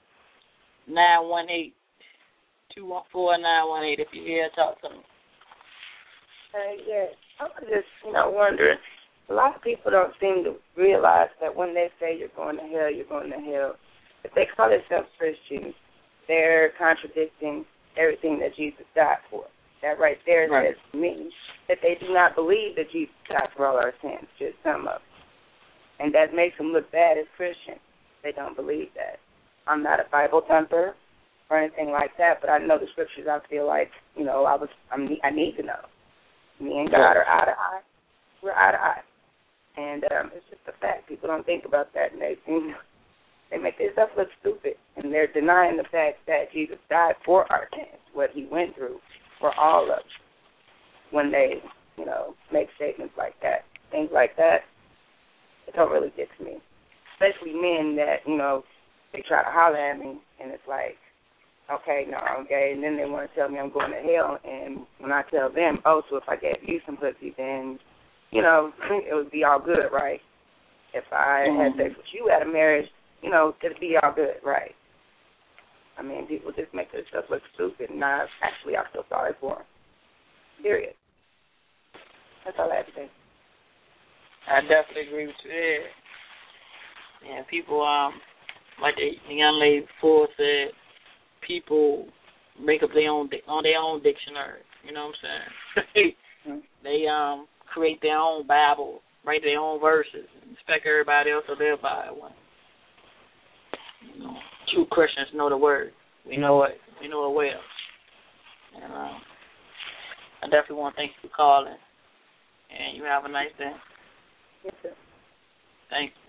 214-918, if you're here, talk to me. Yes, I was just, wondering, A lot of people don't seem to realize that when they say you're going to hell, you're going to hell. If they call themselves Christians, they're contradicting everything that Jesus died for. That right there says to me that they do not believe that Jesus died for all our sins, just some of them. And that makes them look bad as Christians. They don't believe that. I'm not a Bible thumper or anything like that, but I know the scriptures. I feel like, you know, I need to know. Me and God are eye to eye. We're eye to eye. And it's just a fact. People don't think about that, and they make themselves look stupid. And they're denying the fact that Jesus died for our sins, what he went through for all of us, when they, you know, make statements like that. Things like that, it don't really get to me. Especially men that, you know, they try to holler at me, and it's like, okay, no, I'm gay, and then they want to tell me I'm going to hell, and when I tell them, oh, so if I gave you some pussy, then, you know, it would be all good, right? If I had sex with you at a marriage, you know, it'd be all good, right? I mean, people just make themselves look stupid, and I feel sorry for them. Period. That's all I have to say. I definitely agree with you there. And people, like the young lady before said, people make up their own dictionary. You know what I'm saying? They create their own Bible, write their own verses, and expect everybody else to live by it. You know, true Christians know the word. We know it. We know it well. And I definitely want to thank you for calling. And you have a nice day. Yes, sir. Thank you.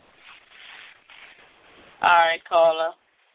All right, caller,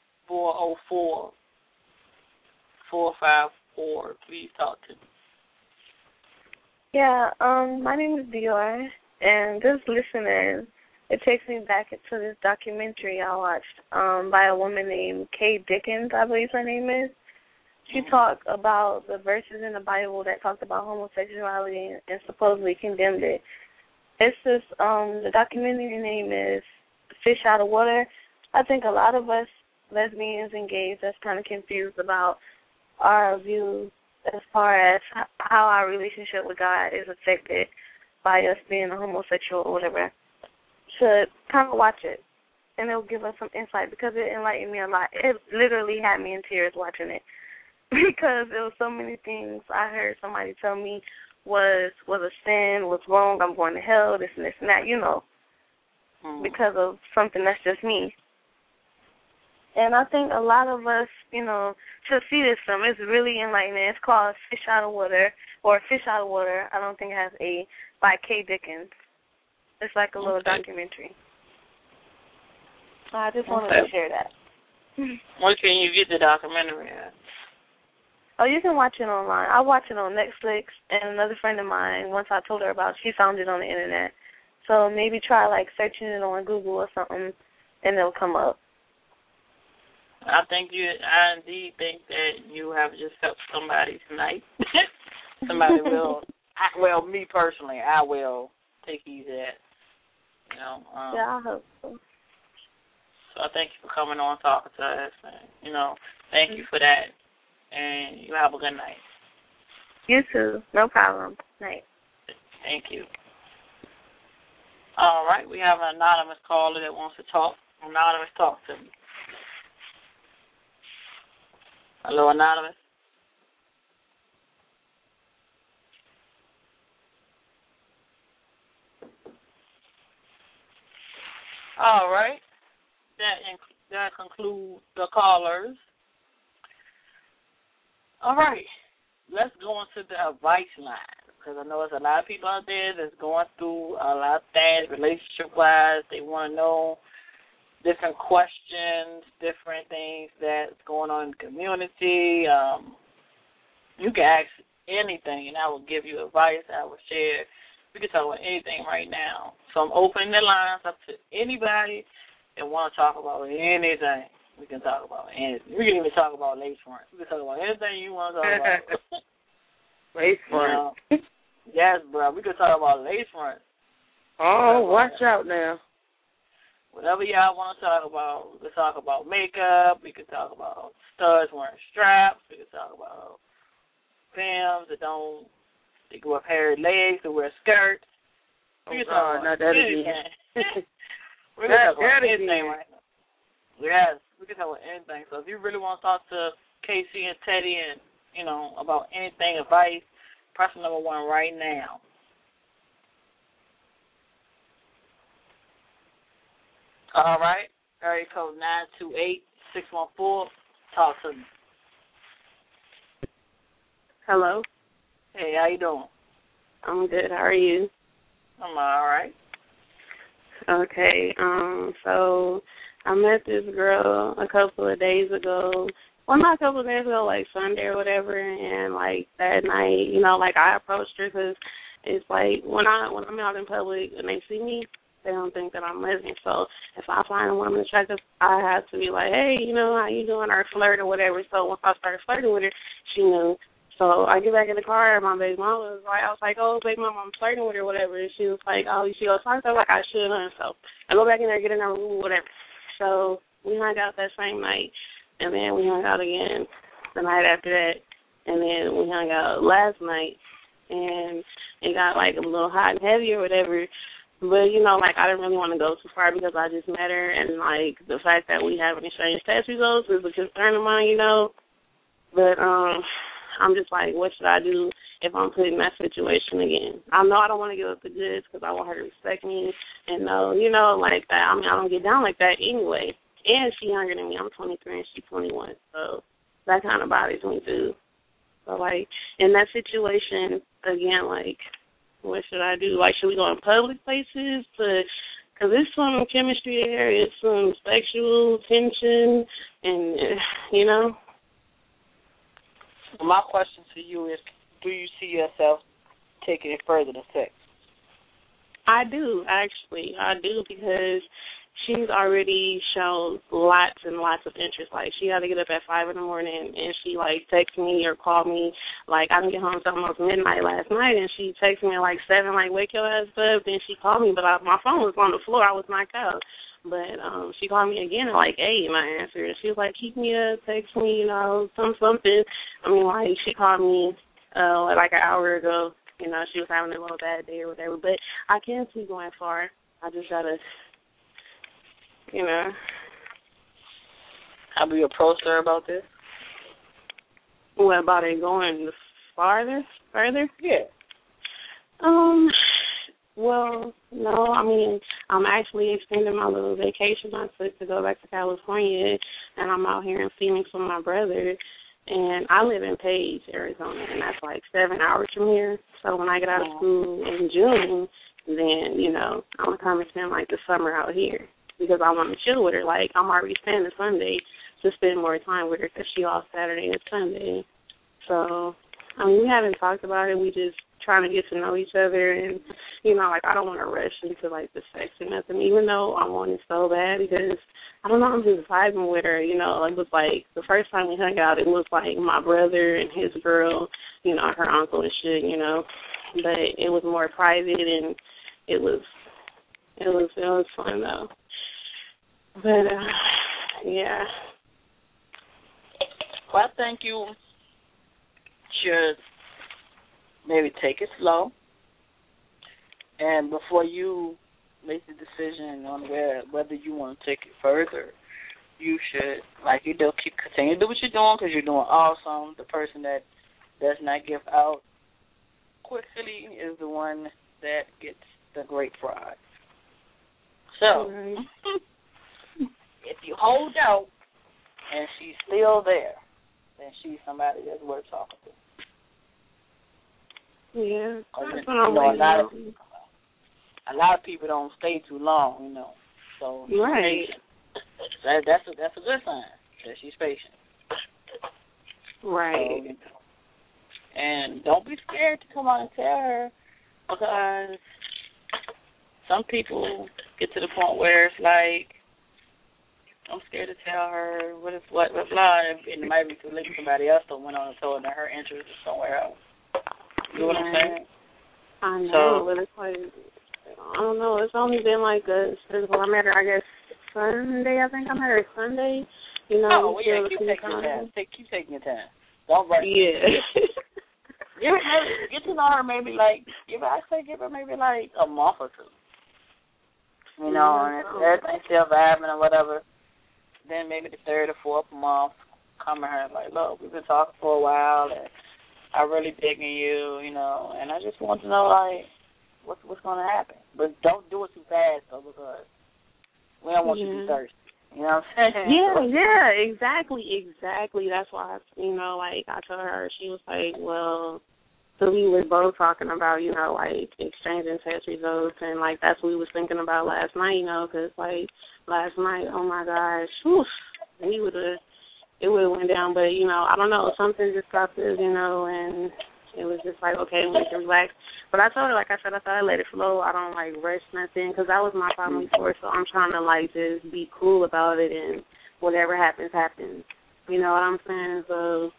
404-454. Please talk to me. Yeah, my name is Dior, and just listening, it takes me back into this documentary I watched by a woman named Kay Dickens, I believe her name is. She talked about the verses in the Bible that talked about homosexuality and supposedly condemned it. It's just, the documentary name is Fish Out of Water. I think a lot of us lesbians and gays that's kind of confused about our views as far as how our relationship with God is affected by us being a homosexual or whatever, should kind of watch it, and it'll give us some insight because it enlightened me a lot. It literally had me in tears watching it because there was so many things I heard somebody tell me was a sin, was wrong, I'm going to hell, this and this and that, you know, because of something that's just me. And I think a lot of us, you know, should see this film. It's really enlightening. It's called Fish Out of Water, or Fish Out of Water. I don't think it has a, by Kay Dickens. It's like a little documentary. I just wanted to share that. Where can you get the documentary at? Oh, you can watch it online. I watch it on Netflix, and another friend of mine, once I told her about it, she found it on the internet. So maybe try, like, searching it on Google or something, and it'll come up. I indeed think that you have just helped somebody tonight. Somebody will, me personally, I will take heed to that. You know. Yeah, I hope so. So I thank you for coming on and talking to us. And, you know, thank you for that. And you have a good night. You too. No problem. Night. Thank you. All right, we have an anonymous caller that wants to talk. Anonymous, talk to me. Hello, Anonymous. All right. That concludes the callers. All right. Let's go into the advice line, because I know there's a lot of people out there that's going through a lot of things relationship-wise. They want to know different questions, different things that's going on in the community. You can ask anything, and I will give you advice. I will share. We can talk about anything right now. So I'm opening the lines up to anybody that want to talk about anything. We can talk about anything. We can even talk about lace front. We can talk about anything you want to talk about. Lace front. Yes, bro. We can talk about lace front. Oh, watch out now. Whatever y'all want to talk about. We can talk about makeup. We can talk about studs wearing straps. We can talk about femmes that go with hairy legs, that wear skirts. We can talk not about that anything. again. We can talk about That anything again. right now. Yes, we can talk about anything. So if you really want to talk to Casey and Teddy and, you know, about anything, advice, press number 1 right now. All right. Area code 928-614. Talk to me. Hello. Hey, how you doing? I'm good. How are you? I'm all right. Okay. So I met this girl a couple of days ago. Well, not a couple of days ago, like Sunday or whatever. And like that night, you know, like I approached her because it's like when I'm out in public and they see me, they don't think that I'm lesbian. So if I find a woman attractive, I have to be like, hey, you know, how you doing, or flirt or whatever. So once I started flirting with her, she knew. So I get back in the car, and my baby mama was like, I was like, oh, baby mama, I'm flirting with her, whatever. And she was like, oh, you should go talk to her like I should. And so I go back in there, get in her room, whatever. So we hung out that same night, and then we hung out again the night after that, and then we hung out last night, and it got like a little hot and heavy or whatever. But, you know, like, I didn't really want to go too far because I just met her, and, like, the fact that we haven't exchanged test results is a concern of mine, you know. But I'm just like, what should I do if I'm put in that situation again? I know I don't want to give up the goods because I want her to respect me and know, you know, like that. I mean, I don't get down like that anyway. And she's younger than me. I'm 23 and she's 21. So that kind of bothers me, too. So, like, in that situation, again, like, what should I do? Like, should we go in public places? Because there's some chemistry there. It's some sexual tension and, you know. My question to you is, do you see yourself taking it further than sex? I do, actually. I do, because she's already shown lots and lots of interest. Like, she had to get up at 5 in the morning, and she, like, texted me or called me. Like, I didn't get home until almost midnight last night, and she texted me at, like, 7, like, wake your ass up. Then she called me, but my phone was on the floor. I was knocked out. But she called me again at, like, 8, and I answered. She was like, keep me up, text me, you know, something. I mean, like, she called me, like, an hour ago. You know, she was having a little bad day or whatever. But I can't see going far. I just got to, you know. Have you approached her about this? What, about it going further? Yeah. Well, no, I mean, I'm actually extending my little vacation I took to go back to California, and I'm out here in Phoenix with my brother, and I live in Page, Arizona, and that's like 7 hours from here. So when I get out of school in June, then, you know, I'm going to come and spend, like, the summer out here because I want to chill with her. Like, I'm already spending Sunday to spend more time with her because she off Saturday and Sunday. So, I mean, we haven't talked about it. We just trying to get to know each other, and, you know, like, I don't want to rush into, like, the sex or nothing, even though I want it so bad because, I don't know, I'm just vibing with her, you know. It was like the first time we hung out, it was like my brother and his girl, you know, her uncle and shit, you know, but it was more private, and it was fun, though. But, yeah. Well, I think you should maybe take it slow, and before you make the decision on whether you want to take it further, you should, like you do, continue to do what you're doing because you're doing awesome. The person that does not give out quickly is the one that gets the great prize. So, if you hold out and she's still there, then she's somebody that's worth talking to. Yeah, that's what I'm waiting. A lot of people don't stay too long, you know. So right, that's a good sign that she's patient. Right. So, and don't be scared to come out and tell her, because some people get to the point where it's like, I'm scared to tell her what, blah, and it might be too late for somebody else that went on and told her that her interest is somewhere else. You know what I'm saying? I know, but it's like, I don't know. It's only been like I met her, I guess, Sunday. I think I met her Sunday. You know. Oh, well, yeah, keep taking your time. Keep taking your time. Don't rush. Yeah. Get to know her maybe like give her maybe like a month or two. You know, and if everything's still vibing or whatever, then maybe the third or fourth month, come to her and like, look, we've been talking for a while, and I really digging you, you know, and I just want to know like what's going to happen. But don't do it too fast though, because we don't want you to be thirsty. You know what I'm saying? Yeah, exactly. That's why, you know, like I told her, she was like, well, so we were both talking about, you know, like exchanging test results, and like that's what we was thinking about last night, you know, because like last night, oh my gosh, whew, it would have went down, but you know, I don't know, something just stopped us, you know, and it was just like, okay, we can relax. But I told her, like I said, I thought I let it flow. I don't like rush nothing, because that was my problem before. So I'm trying to like just be cool about it, and whatever happens, happens. You know what I'm saying? So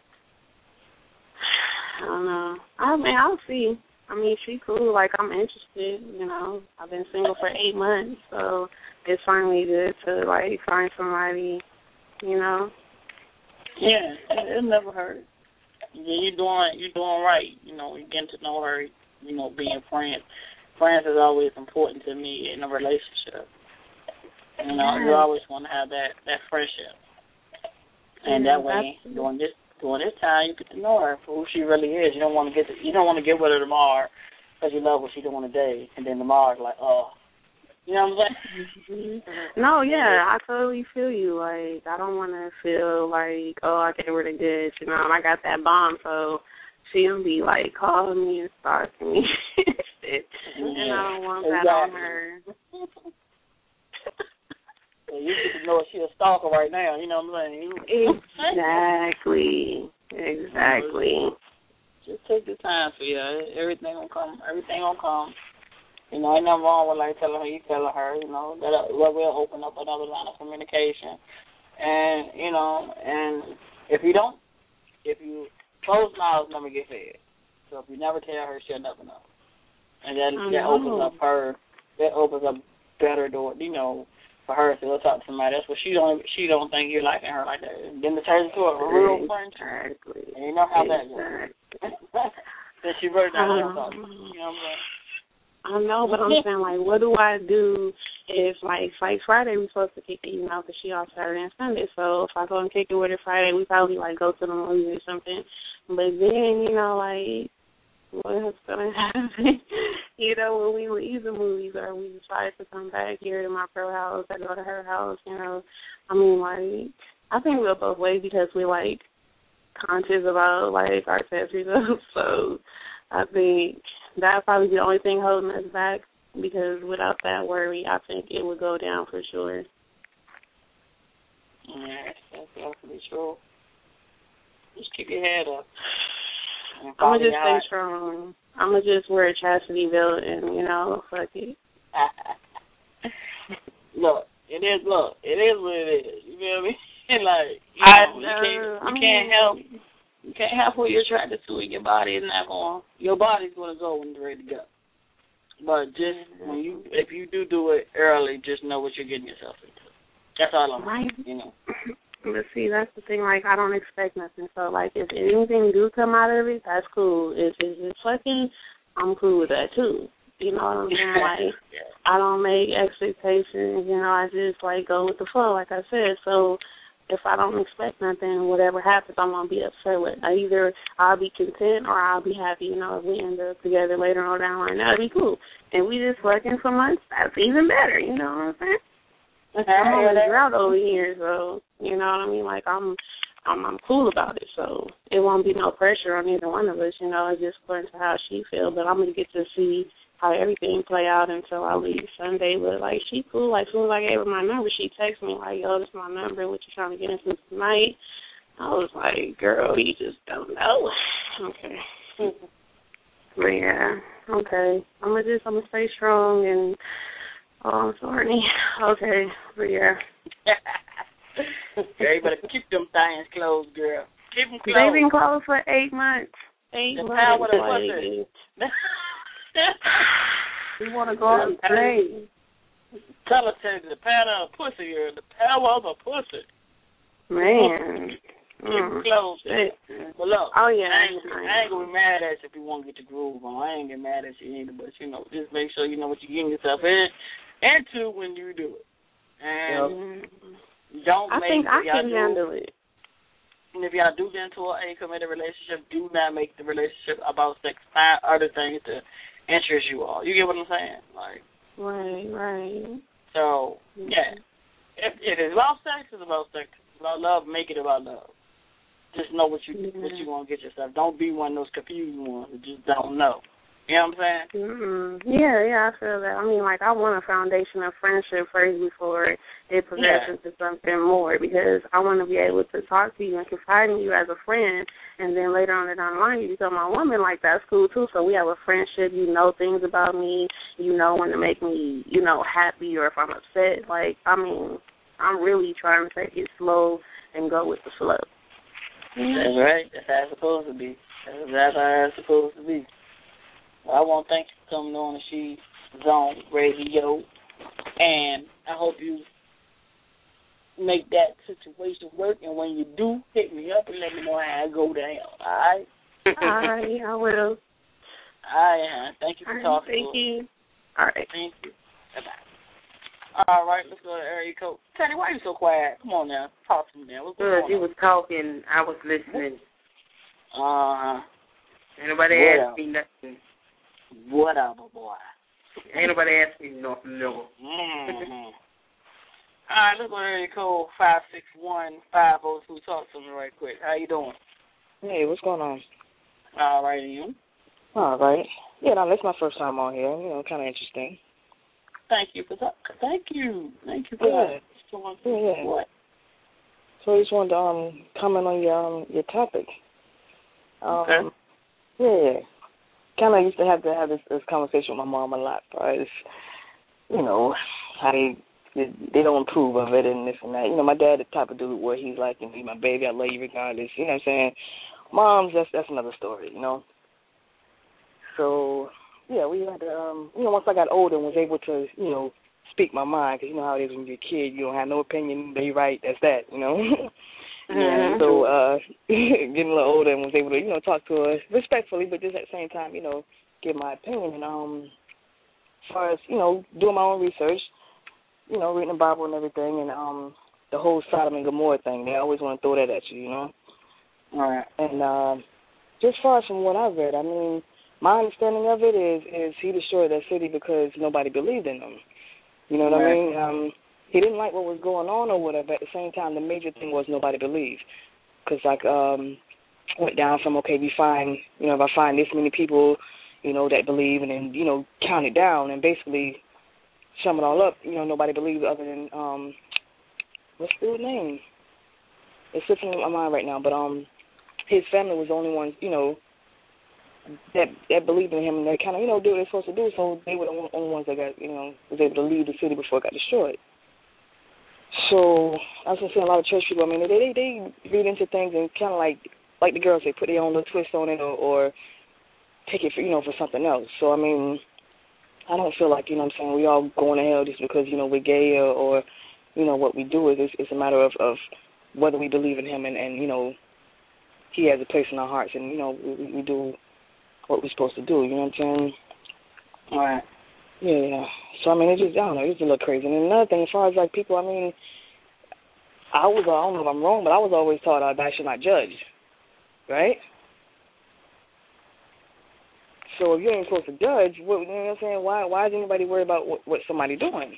I don't know. I mean, I'll see. I mean, she cool. Like I'm interested. You know, I've been single for 8 months, so it's finally good to like find somebody. You know. Yeah, it never hurt. Yeah, you're doing right. You know, you're getting to know her. You know, being friends. Friends is always important to me in a relationship. You know, you always want to have that friendship, and that way, during this time, you get to know her for who she really is. You don't want to get with her tomorrow because you love what she doing today, and then tomorrow's like, oh. You know what I'm saying? No, yeah, I totally feel you. Like, I don't want to feel like, oh, I gave her the goods, you know, and I got that bomb, so she'll be, like, calling me and stalking me. And I don't want that on her. So you get to know if she's a stalker right now, you know what I'm saying? Exactly. Just take the time for you. Everything gonna come. You know, ain't nothing wrong with like telling her, you know, that we'll open up another line of communication. And, you know, and if you closed mouths never get fed. So if you never tell her, she'll never know. And that opens up better door, you know, for her to go talk to somebody. That's what she don't think you're liking her like that. And then it turns into a real friendship. And you know how that goes. Then she really doesn't talk to you. You know what I'm saying? I know, but I'm saying, like, what do I do if, like Friday we're supposed to kick it, you know, because she off Saturday and Sunday. So if I go and kick it with her Friday, we probably, like, go to the movies or something. But then, you know, like, what's going to happen? You know, when we leave the movies or we decide to come back here to my pro house or go to her house, you know, I mean, like, I think we'll both ways because we're, like, conscious about, like, our test results. So I think that'll probably be the only thing holding us back, because without that worry, I think it would go down for sure. Yeah, that's definitely true. Just keep your head up. I'm going to just stay strong. I'm going to just wear a chastity belt and, you know, fuck it. Look, it is what it is. You feel me? Like, you can't help who you're attracted to, and your body is not going. Your body's going to go when you're ready to go. But just if you do it early, just know what you're getting yourself into. That's all I'm saying, you know. But see, that's the thing. Like, I don't expect nothing. So, like, if anything do come out of it, that's cool. If it's fucking, I'm cool with that too. You know what I'm saying? Like, I don't make expectations. You know, I just like go with the flow, like I said. So if I don't expect nothing, whatever happens, I'm going to be upset with. Either I'll be content or I'll be happy. You know, if we end up together later on down the line, that'll be cool. And we just working for months, that's even better. You know what I'm saying? I'm on the drought over here, so, you know what I mean? Like, I'm cool about it, so it won't be no pressure on either one of us. You know, it's just according to how she feels. But I'm going to get to see how everything play out until I leave Sunday. But, like, she cool. Like, as soon as I gave her my number, she texted me, like, yo, this is my number. What you trying to get into tonight? I was like, girl, you just don't know. Okay. But, yeah, okay. I'm going to stay strong and, oh, I'm sorry. Okay, but, yeah. Girl, you better keep them things closed, girl. Keep them closed. They've been closed for 8 months. 8 months. Power of pussy. You want to go out and play. Tell her the power of pussy, girl. The power of a pussy. Man, close. But look, oh yeah, I ain't gonna be mad at you if you want to get your groove on. I ain't get mad at you either, but just make sure you know what you're getting yourself into when you do it. And don't I make think I can handle it. And if y'all do get into a committed relationship, do not make the relationship about sex. Find other things to interest you all. You get what I'm saying? Like, right. So yeah, if it is about sex, it's about sex. It's about love. Make it about love. Just know what you gonna get yourself. Don't be one of those confused ones that just don't know. You know what I'm saying? Yeah, I feel that. I mean, like, I want a foundation of friendship first before it progresses into something more, because I want to be able to talk to you and confide in you as a friend, and then later on down the line you become my woman. Like, that's cool too. So we have a friendship. You know things about me. You know when to make me, happy, or if I'm upset. Like, I mean, I'm really trying to take it slow and go with the flow. That's right. That's how it's supposed to be. That's how it's supposed to be. I want to thank you for coming on the She Zone Radio, and I hope you make that situation work, and when you do, hit me up and let me know how it go down, all right? All right, I will. All right, thank you for talking. Thank you. All right. Thank you. Bye-bye. All right, let's go to area code. Teddy, why are you so quiet? Come on now. Talk to me now. What's going on? He was talking. I was listening. Ain't nobody asked me nothing. Whatever, boy. Ain't nobody asked me nothing, no. All right, let's go to area code 561-502. Talk to me right quick. How you doing? Hey, what's going on? All right, and you? All right. Yeah, no, that's my first time on here. Kind of interesting. Thank you for that. Thank you for that. Yeah. What? So I just wanted to comment on your topic. Okay. Yeah. Kind of used to have this conversation with my mom a lot, right? How they don't approve of it and this and that. My dad the type of dude where he's like, my baby, I love you regardless. You know what I'm saying? Moms, that's another story, So, yeah, we had to, once I got older and was able to, speak my mind, because you know how it is when you're a kid, you don't have no opinion, they right, that's that, And so getting a little older and was able to, talk to her respectfully, but just at the same time, give my opinion. And as far as, doing my own research, reading the Bible and everything, and the whole Sodom and Gomorrah thing, they always want to throw that at you, All right. And just as far as from what I've read, I mean, my understanding of it is he destroyed that city because nobody believed in him. You know what I mean? He didn't like what was going on or whatever. But at the same time, the major thing was nobody believed. Because, went down from, okay, we find, if I find this many people, that believe, and then, count it down and basically sum it all up, nobody believed other than, what's the name? It's slipping in my mind right now, but his family was the only ones, that believed in him, and they kind of, do what they're supposed to do, so they were the only ones that got, was able to leave the city before it got destroyed. So I was just saying, a lot of church people, I mean, they read into things and kind of like the girls, they put their own little twist on it or take it for, for something else. So, I mean, I don't feel like, I'm saying, we all going to hell just because, we're gay or what we do is it's a matter of whether we believe in him and he has a place in our hearts and, we do what we're supposed to do, you know what I'm saying? All right. Yeah. So, I mean, it's just, I don't know, it's a little crazy. And another thing, as far as, people, I mean, I don't know if I'm wrong, but I was always taught that I should not judge, right? So if you ain't supposed to judge, you know what I'm saying, why is anybody worried about what somebody doing?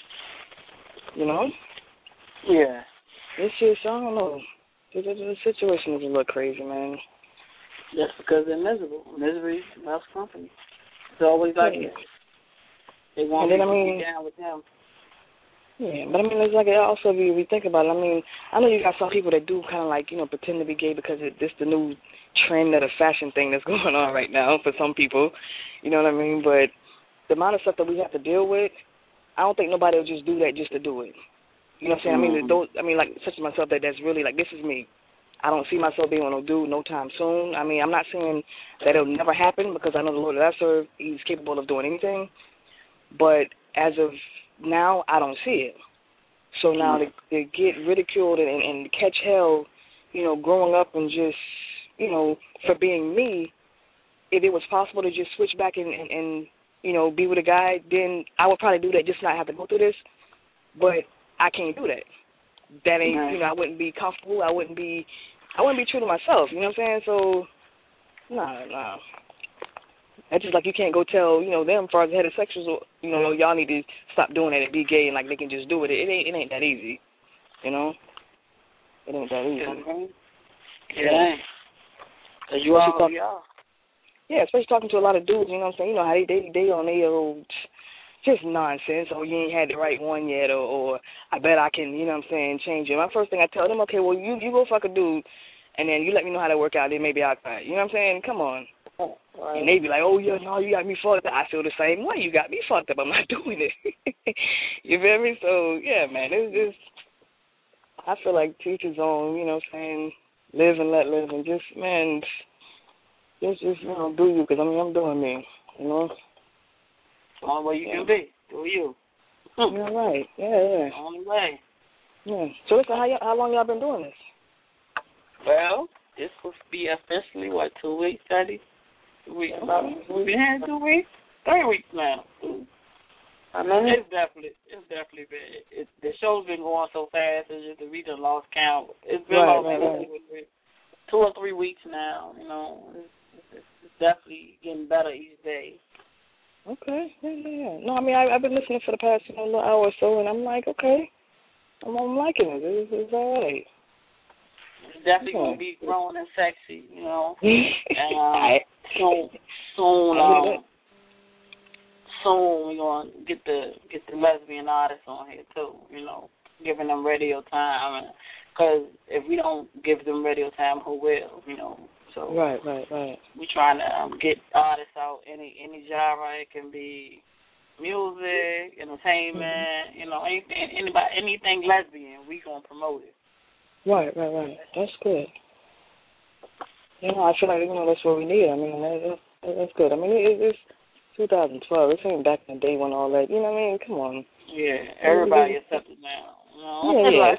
Yeah. It's just, I don't know. The situation is a little crazy, man. That's because they're miserable. Misery loves company. It's always like it. They want me to be down with them. Yeah, but I mean, it's like also if you think about it, I mean, I know you got some people that do kind of pretend to be gay because this the new trend or the fashion thing that's going on right now for some people. You know what I mean? But the amount of stuff that we have to deal with, I don't think nobody will just do that just to do it. You know what I'm saying? I mean, such as myself, that's really this is me. I don't see myself being able to do no time soon. I mean, I'm not saying that it'll never happen because I know the Lord that I serve, he's capable of doing anything. But as of now, I don't see it. So now to get ridiculed and catch hell, growing up and just, for being me, if it was possible to just switch back and be with a guy, then I would probably do that, just not have to go through this. But I can't do that. That ain't, I wouldn't be comfortable. I wouldn't be true to myself. You know what I'm saying? So, nah. That's just like you can't go tell, them as far as heterosexuals, y'all need to stop doing that and be gay and like they can just do it. It ain't that easy, It ain't that easy. Yeah. Cause you all, yeah, especially talking to a lot of dudes, you know what I'm saying? You know how they on their old just nonsense, or you ain't had the right one yet, or I bet I can, change it. My first thing I tell them, okay, well, you go fuck a dude, and then you let me know how that work out, then maybe I'll try it. You know what I'm saying? Come on. Right. And they be like, oh, yeah, no, you got me fucked up. I feel the same way. You got me fucked up. I'm not doing it. You feel me? So, yeah, man, it's just, I feel like teach his own, you know what I'm saying, live and let live, and just, man, just do you, because, I'm doing me, The only way you can be. Do you. Yeah, right. Yeah. The only way. Yeah. So, listen, how long y'all been doing this? Well, this will be officially, 2 weeks, Daddy? 2 weeks. We've been here 2 weeks? 3 weeks now. I mean, it's definitely been. The show's been going so fast. It's just we done lost count. It's been right. 2 or 3 weeks now. It's definitely getting better each day. Okay. Yeah. No, I mean, I've been listening for the past little hour or so, and I'm like, okay, I'm liking it. It's all right. It's definitely gonna be grown and sexy, and soon we're gonna get the lesbian artists on here too, giving them radio time, because if we don't give them radio time, who will, So right. We're trying to get artists out any genre. It can be music, entertainment, anything lesbian. We gonna promote it. Right. That's good. I feel like that's what we need. I mean, that's good. I mean, it's 2012. This ain't back in the day when all that. You know what I mean? Come on. Yeah, everybody accepted now. Yeah.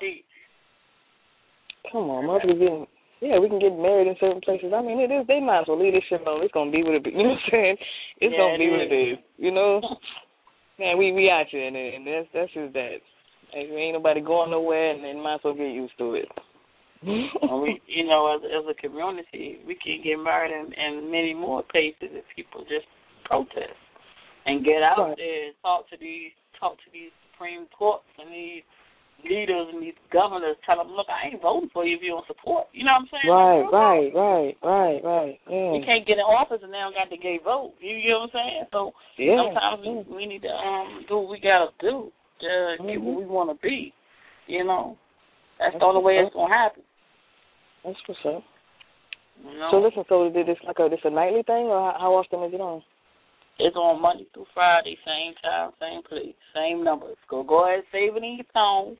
Come on, we can get married in certain places. I mean, they might as well leave this shit alone. It's gonna be what it is. You know what I'm saying? It's gonna be what it is. Man, we out here, and that's just that. Ain't nobody going nowhere, and then might as well get used to it. We, as a community, we can get married in many more places if people just protest and get out there and talk to these Supreme Courts and these leaders and these governors. Tell them, look, I ain't voting for you if you don't support. You know what I'm saying? Right. Yeah. You can't get in office and they don't got the gay vote. You know what I'm saying? So sometimes we need to do what we gotta do. Get what we want to be, That's the only way it's going to happen. That's what's up. So listen, this a nightly thing, or how often is it on? It's on Monday through Friday, same time, same place, same numbers. Go ahead and save it in your phone.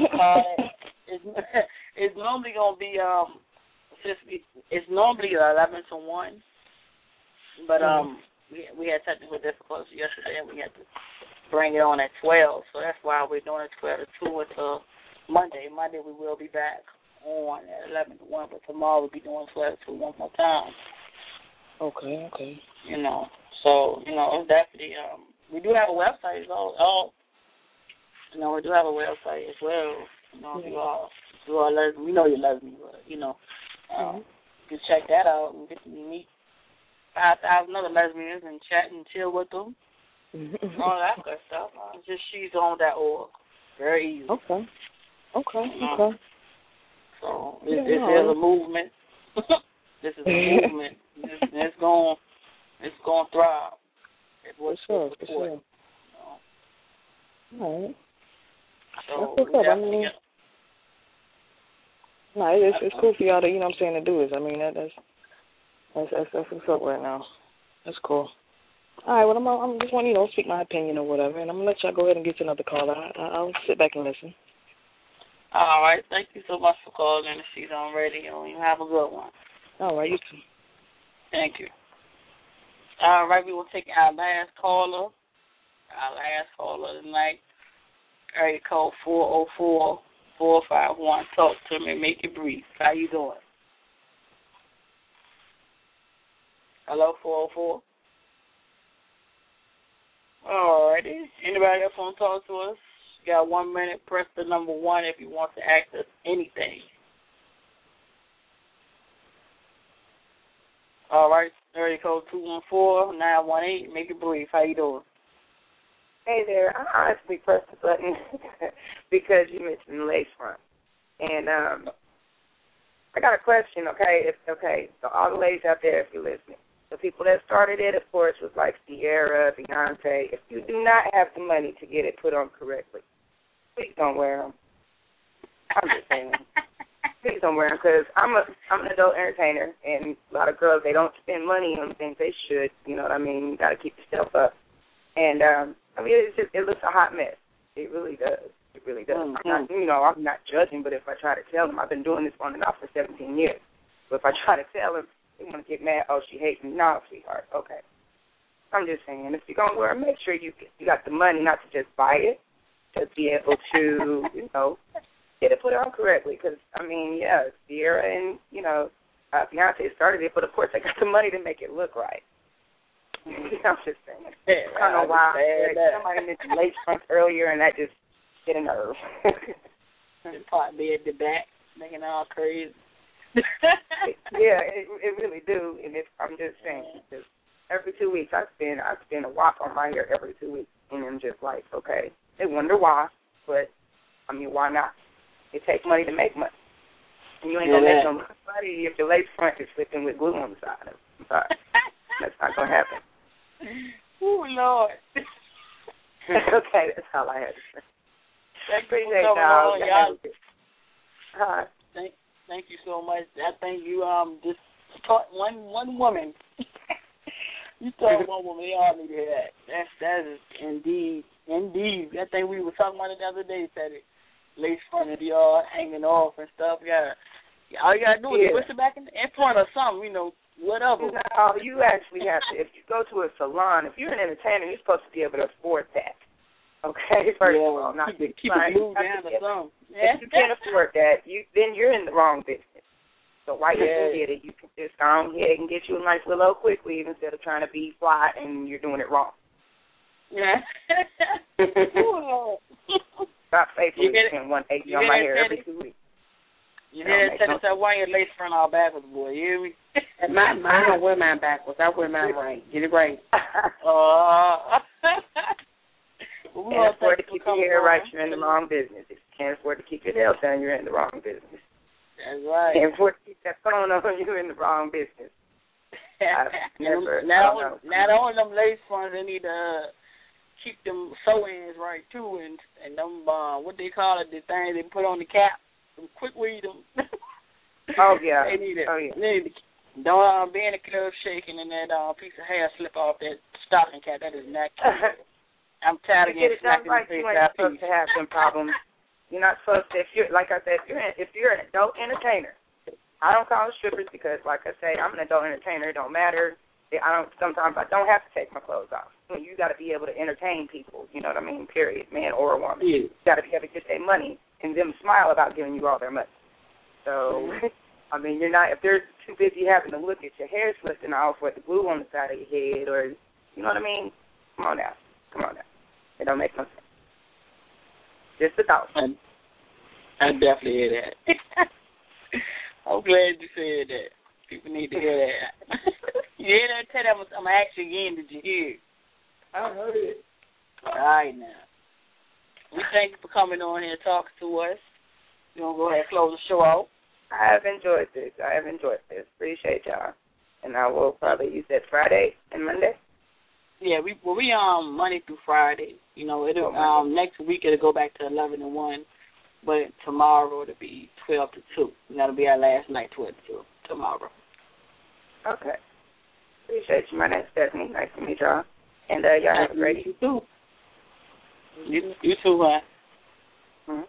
It's normally going to be, it's normally 11 to 1, but we had technical difficulties yesterday, and we had to bring it on at 12, so that's why we're doing it 12 to 2 until Monday. Monday we will be back on at 11 to 1, but tomorrow we'll be doing 12 to 2 one more time. Okay. So, it's definitely, we do have a website. We do have a website as well. If you are lesbian, we know you're lesbian, but, you can check that out and get to meet 5,000 other lesbians and chat and chill with them. All that good stuff. Just she'son.org. Very easy. Okay. So this is a movement. This is a movement. It's going to thrive. For sure. All right. So that's what's up. It's cool for y'all to, to do this. I mean, that's what's up right now. That's cool. All right, well, I'm just want to, speak my opinion or whatever, and I'm going to let y'all go ahead and get to another caller. I'll sit back and listen. All right. Thank you so much for calling in the She's On Radio. You have a good one. All right, you too. Thank you. All right, we will take our last caller. Tonight, area code 451. Talk to me. Make it brief. How you doing? Hello, 404. All righty. Anybody else want to talk to us? You got 1 minute. Press the number 1 if you want to ask us anything. All right. Area code 214-918. Make it brief. How you doing? Hey there. I honestly pressed the button because you mentioned lace front. And I got a question, okay? So all the ladies out there, if you're listening, the people that started it, of course, was like Sierra, Beyonce. If you do not have the money to get it put on correctly, please don't wear them. I'm just saying. Please don't wear them because I'm an adult entertainer, and a lot of girls, they don't spend money on things they should. You know what I mean? You got to keep yourself up. And, I mean, it looks a hot mess. It really does. It really does. Mm-hmm. I'm not judging, but if I try to tell them, I've been doing this on and off for 17 years. But if I try to tell them, they want to get mad. Oh, she hates me. No, sweetheart. Okay. I'm just saying, if you're going to wear it, make sure you got the money not to just buy it, to be able to, get it put on correctly. Because, I mean, yeah, Sierra and, Beyonce started it, but, of course, they got the money to make it look right. I'm just saying. I don't know why. Somebody mentioned lace fronts earlier, and that just hit a nerve. The pot be at the back, making all crazy. Yeah, it really do. And I'm just saying, because every 2 weeks I spend a whop on my hair every 2 weeks, and I'm just like, okay, they wonder why, but I mean, why not? It takes money to make money, and you ain't gonna make no money if the lace front is slipping with glue on the side of it. I'm sorry, that's not gonna happen. Oh Lord. Okay, that's all I had to say. Appreciate y'all. Hi. Thank you so much. I think you just taught one woman. You taught one woman. They all need to hear that. That is indeed. I think we were talking about it the other day. Said it. Lace front of the yard hanging off and stuff. All you gotta do is push it back in front of something. Whatever. No, you actually have to. If you go to a salon, if you're an entertainer, you're supposed to be able to afford that. Okay, first of all, not keep it moved down or something. If you can't afford that, then you're in the wrong business. So while you can get it, you can just go ahead and get you a nice little quick weave instead of trying to be fly and you're doing it wrong. Yeah. Stop faithfully spending $180 on my hair every 2 weeks. You hear that? Tell yourself why your lace front all backwards, boy. You hear me? I don't wear mine backwards. I wear mine right. Get it right. Can't afford to keep your hair right, you're in the wrong business. If you can't afford to keep your nails done, you're in the wrong business. That's right. Can't afford to keep that phone on, you're in the wrong business. Not only them lace fronts, they need to keep them sew-ins right, too, and them, what they call it, the thing they put on the cap, them quick weed them. Oh, yeah. They need it. Don't be in the club shaking and that piece of hair slip off that stocking cap. That is not cute. I'm tired of getting smacked in the face. You ain't supposed to have some problems. You're not supposed to. If you're, like I said, if you're an adult entertainer, I don't call it strippers because, like I say, I'm an adult entertainer. It don't matter. Sometimes I don't have to take my clothes off. You got to be able to entertain people. You know what I mean? Period, man or a woman. Yeah. You got to be able to get their money and them smile about giving you all their money. So, I mean, you're not. If they're too busy having to look at your hair slipping off with the glue on the side of your head, or you know what I mean? Come on now. It don't make no sense. Just a thought. I definitely hear that. I'm glad you said that. People need to hear that. You hear that? Tell them I'm asking again. Did you hear it? I heard it. All right, now. We thank you for coming on here and talking to us. You want to go ahead and close the show out? I have enjoyed this. Appreciate y'all. And I will probably use that Friday and Monday. Yeah, we Monday through Friday. It'll next week it'll go back to 11 to 1, but tomorrow it'll be 12 to 2. And that'll be our last night, 12 to 2 tomorrow. Okay. Appreciate you. My name's Stephanie. Nice to meet y'all. And y'all have a great evening. You too, huh? Mm-hmm.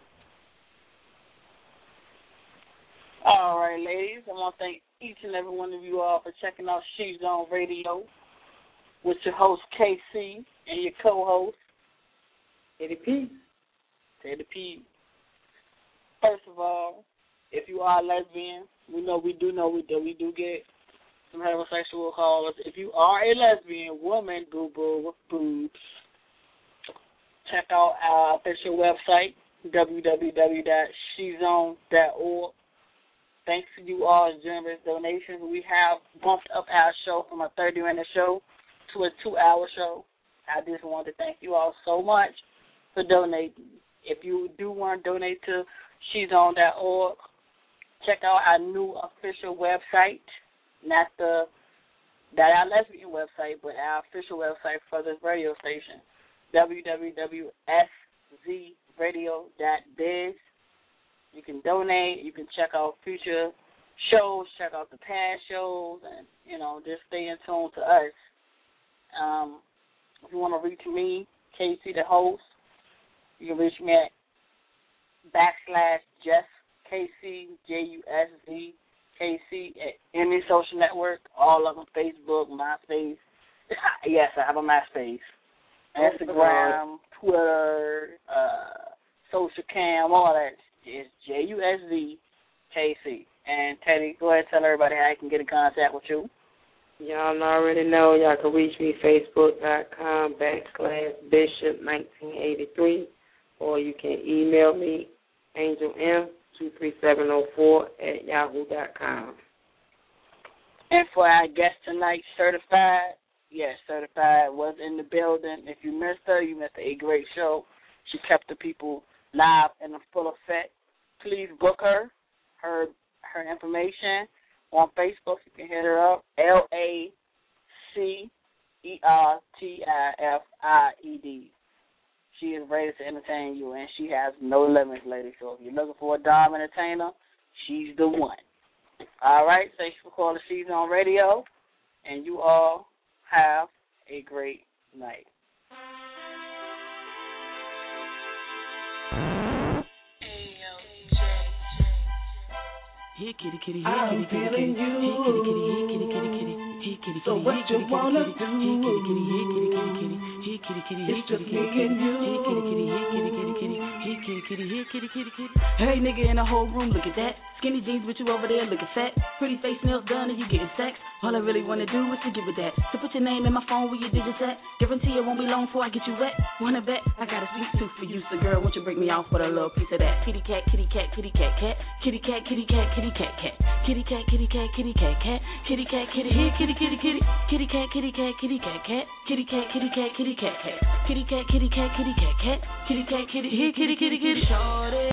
All right, ladies. I want to thank each and every one of you all for checking out She's On Radio with your host, KC, and your co-host, Teddy P. first of all, if you are a lesbian, we do get some heterosexual calls. If you are a lesbian woman, boo-boo with boobs, check out our official website, www.shezone.org. Thanks to you all's generous donations, we have bumped up our show from a 30-minute show to a 2-hour show. I just want to thank you all so much for donating. If you do want to donate to shezone.org, check out our new official website, not our lesbian website, but our official website for this radio station, www.szradio.biz. You can donate. You can check out future shows, check out the past shows, and, just stay in tune to us. If you want to reach me, Casey, the host, you can reach me at /Jeff, KC, JUSZ, at any social network, all of them, Facebook, MySpace. Yes, I have a MySpace. Instagram, Twitter, Social Cam, all that. It's JUSZKC. And Teddy, go ahead and tell everybody how I can get in contact with you. Y'all already know. Y'all can reach me Facebook.com/Bishop1983, or you can email me, AngelM23704@yahoo.com. And for our guest tonight, Certified, yes, Certified was in the building. If you missed her, you missed a great show. She kept the people live in full effect. Please book her information on Facebook. You can hit her up, LACERTIFIED. She is ready to entertain you, and she has no limits, ladies. So if you're looking for a dime entertainer, she's the one. All right, thanks for calling Shezone Radio, and you all have a great night. Here, kitty, kitty, I'm here, kitty, feeling kitty, you. here, kitty, kitty, here, kitty, kitty, kitty, here, kitty, So kitty, what here, you kitty, wanna kitty, do? here, kitty, kitty, here, kitty, kitty, kitty, here, kitty, kitty, here, It's kitty, just kitty, me kitty, and you. here, kitty, kitty, here, kitty, kitty, kitty, here, kitty, kitty, here, kitty, kitty, kitty. Hey, nigga in the whole room, look at that. Skinny jeans, but you over there looking fat. Pretty face, nails done, and you getting sex. All I really wanna do is to give it that. So put your name in my phone where your digits at. Guarantee it won't be long before I get you wet. Wanna bet? I got a sweet tooth for you, so girl, won't you break me off with a little piece of that? Kitty cat, kitty cat, kitty cat, cat. Kitty cat, kitty cat, kitty cat, cat. Kitty cat, kitty cat, kitty cat, cat. Kitty cat, kitty here, kitty, kitty, kitty. Kitty cat, kitty cat, kitty cat, cat. Kitty cat, kitty cat, kitty cat, cat. Kitty cat, kitty cat, kitty cat, cat. Kitty cat, kitty here, kitty, kitty, kitty. Shorty,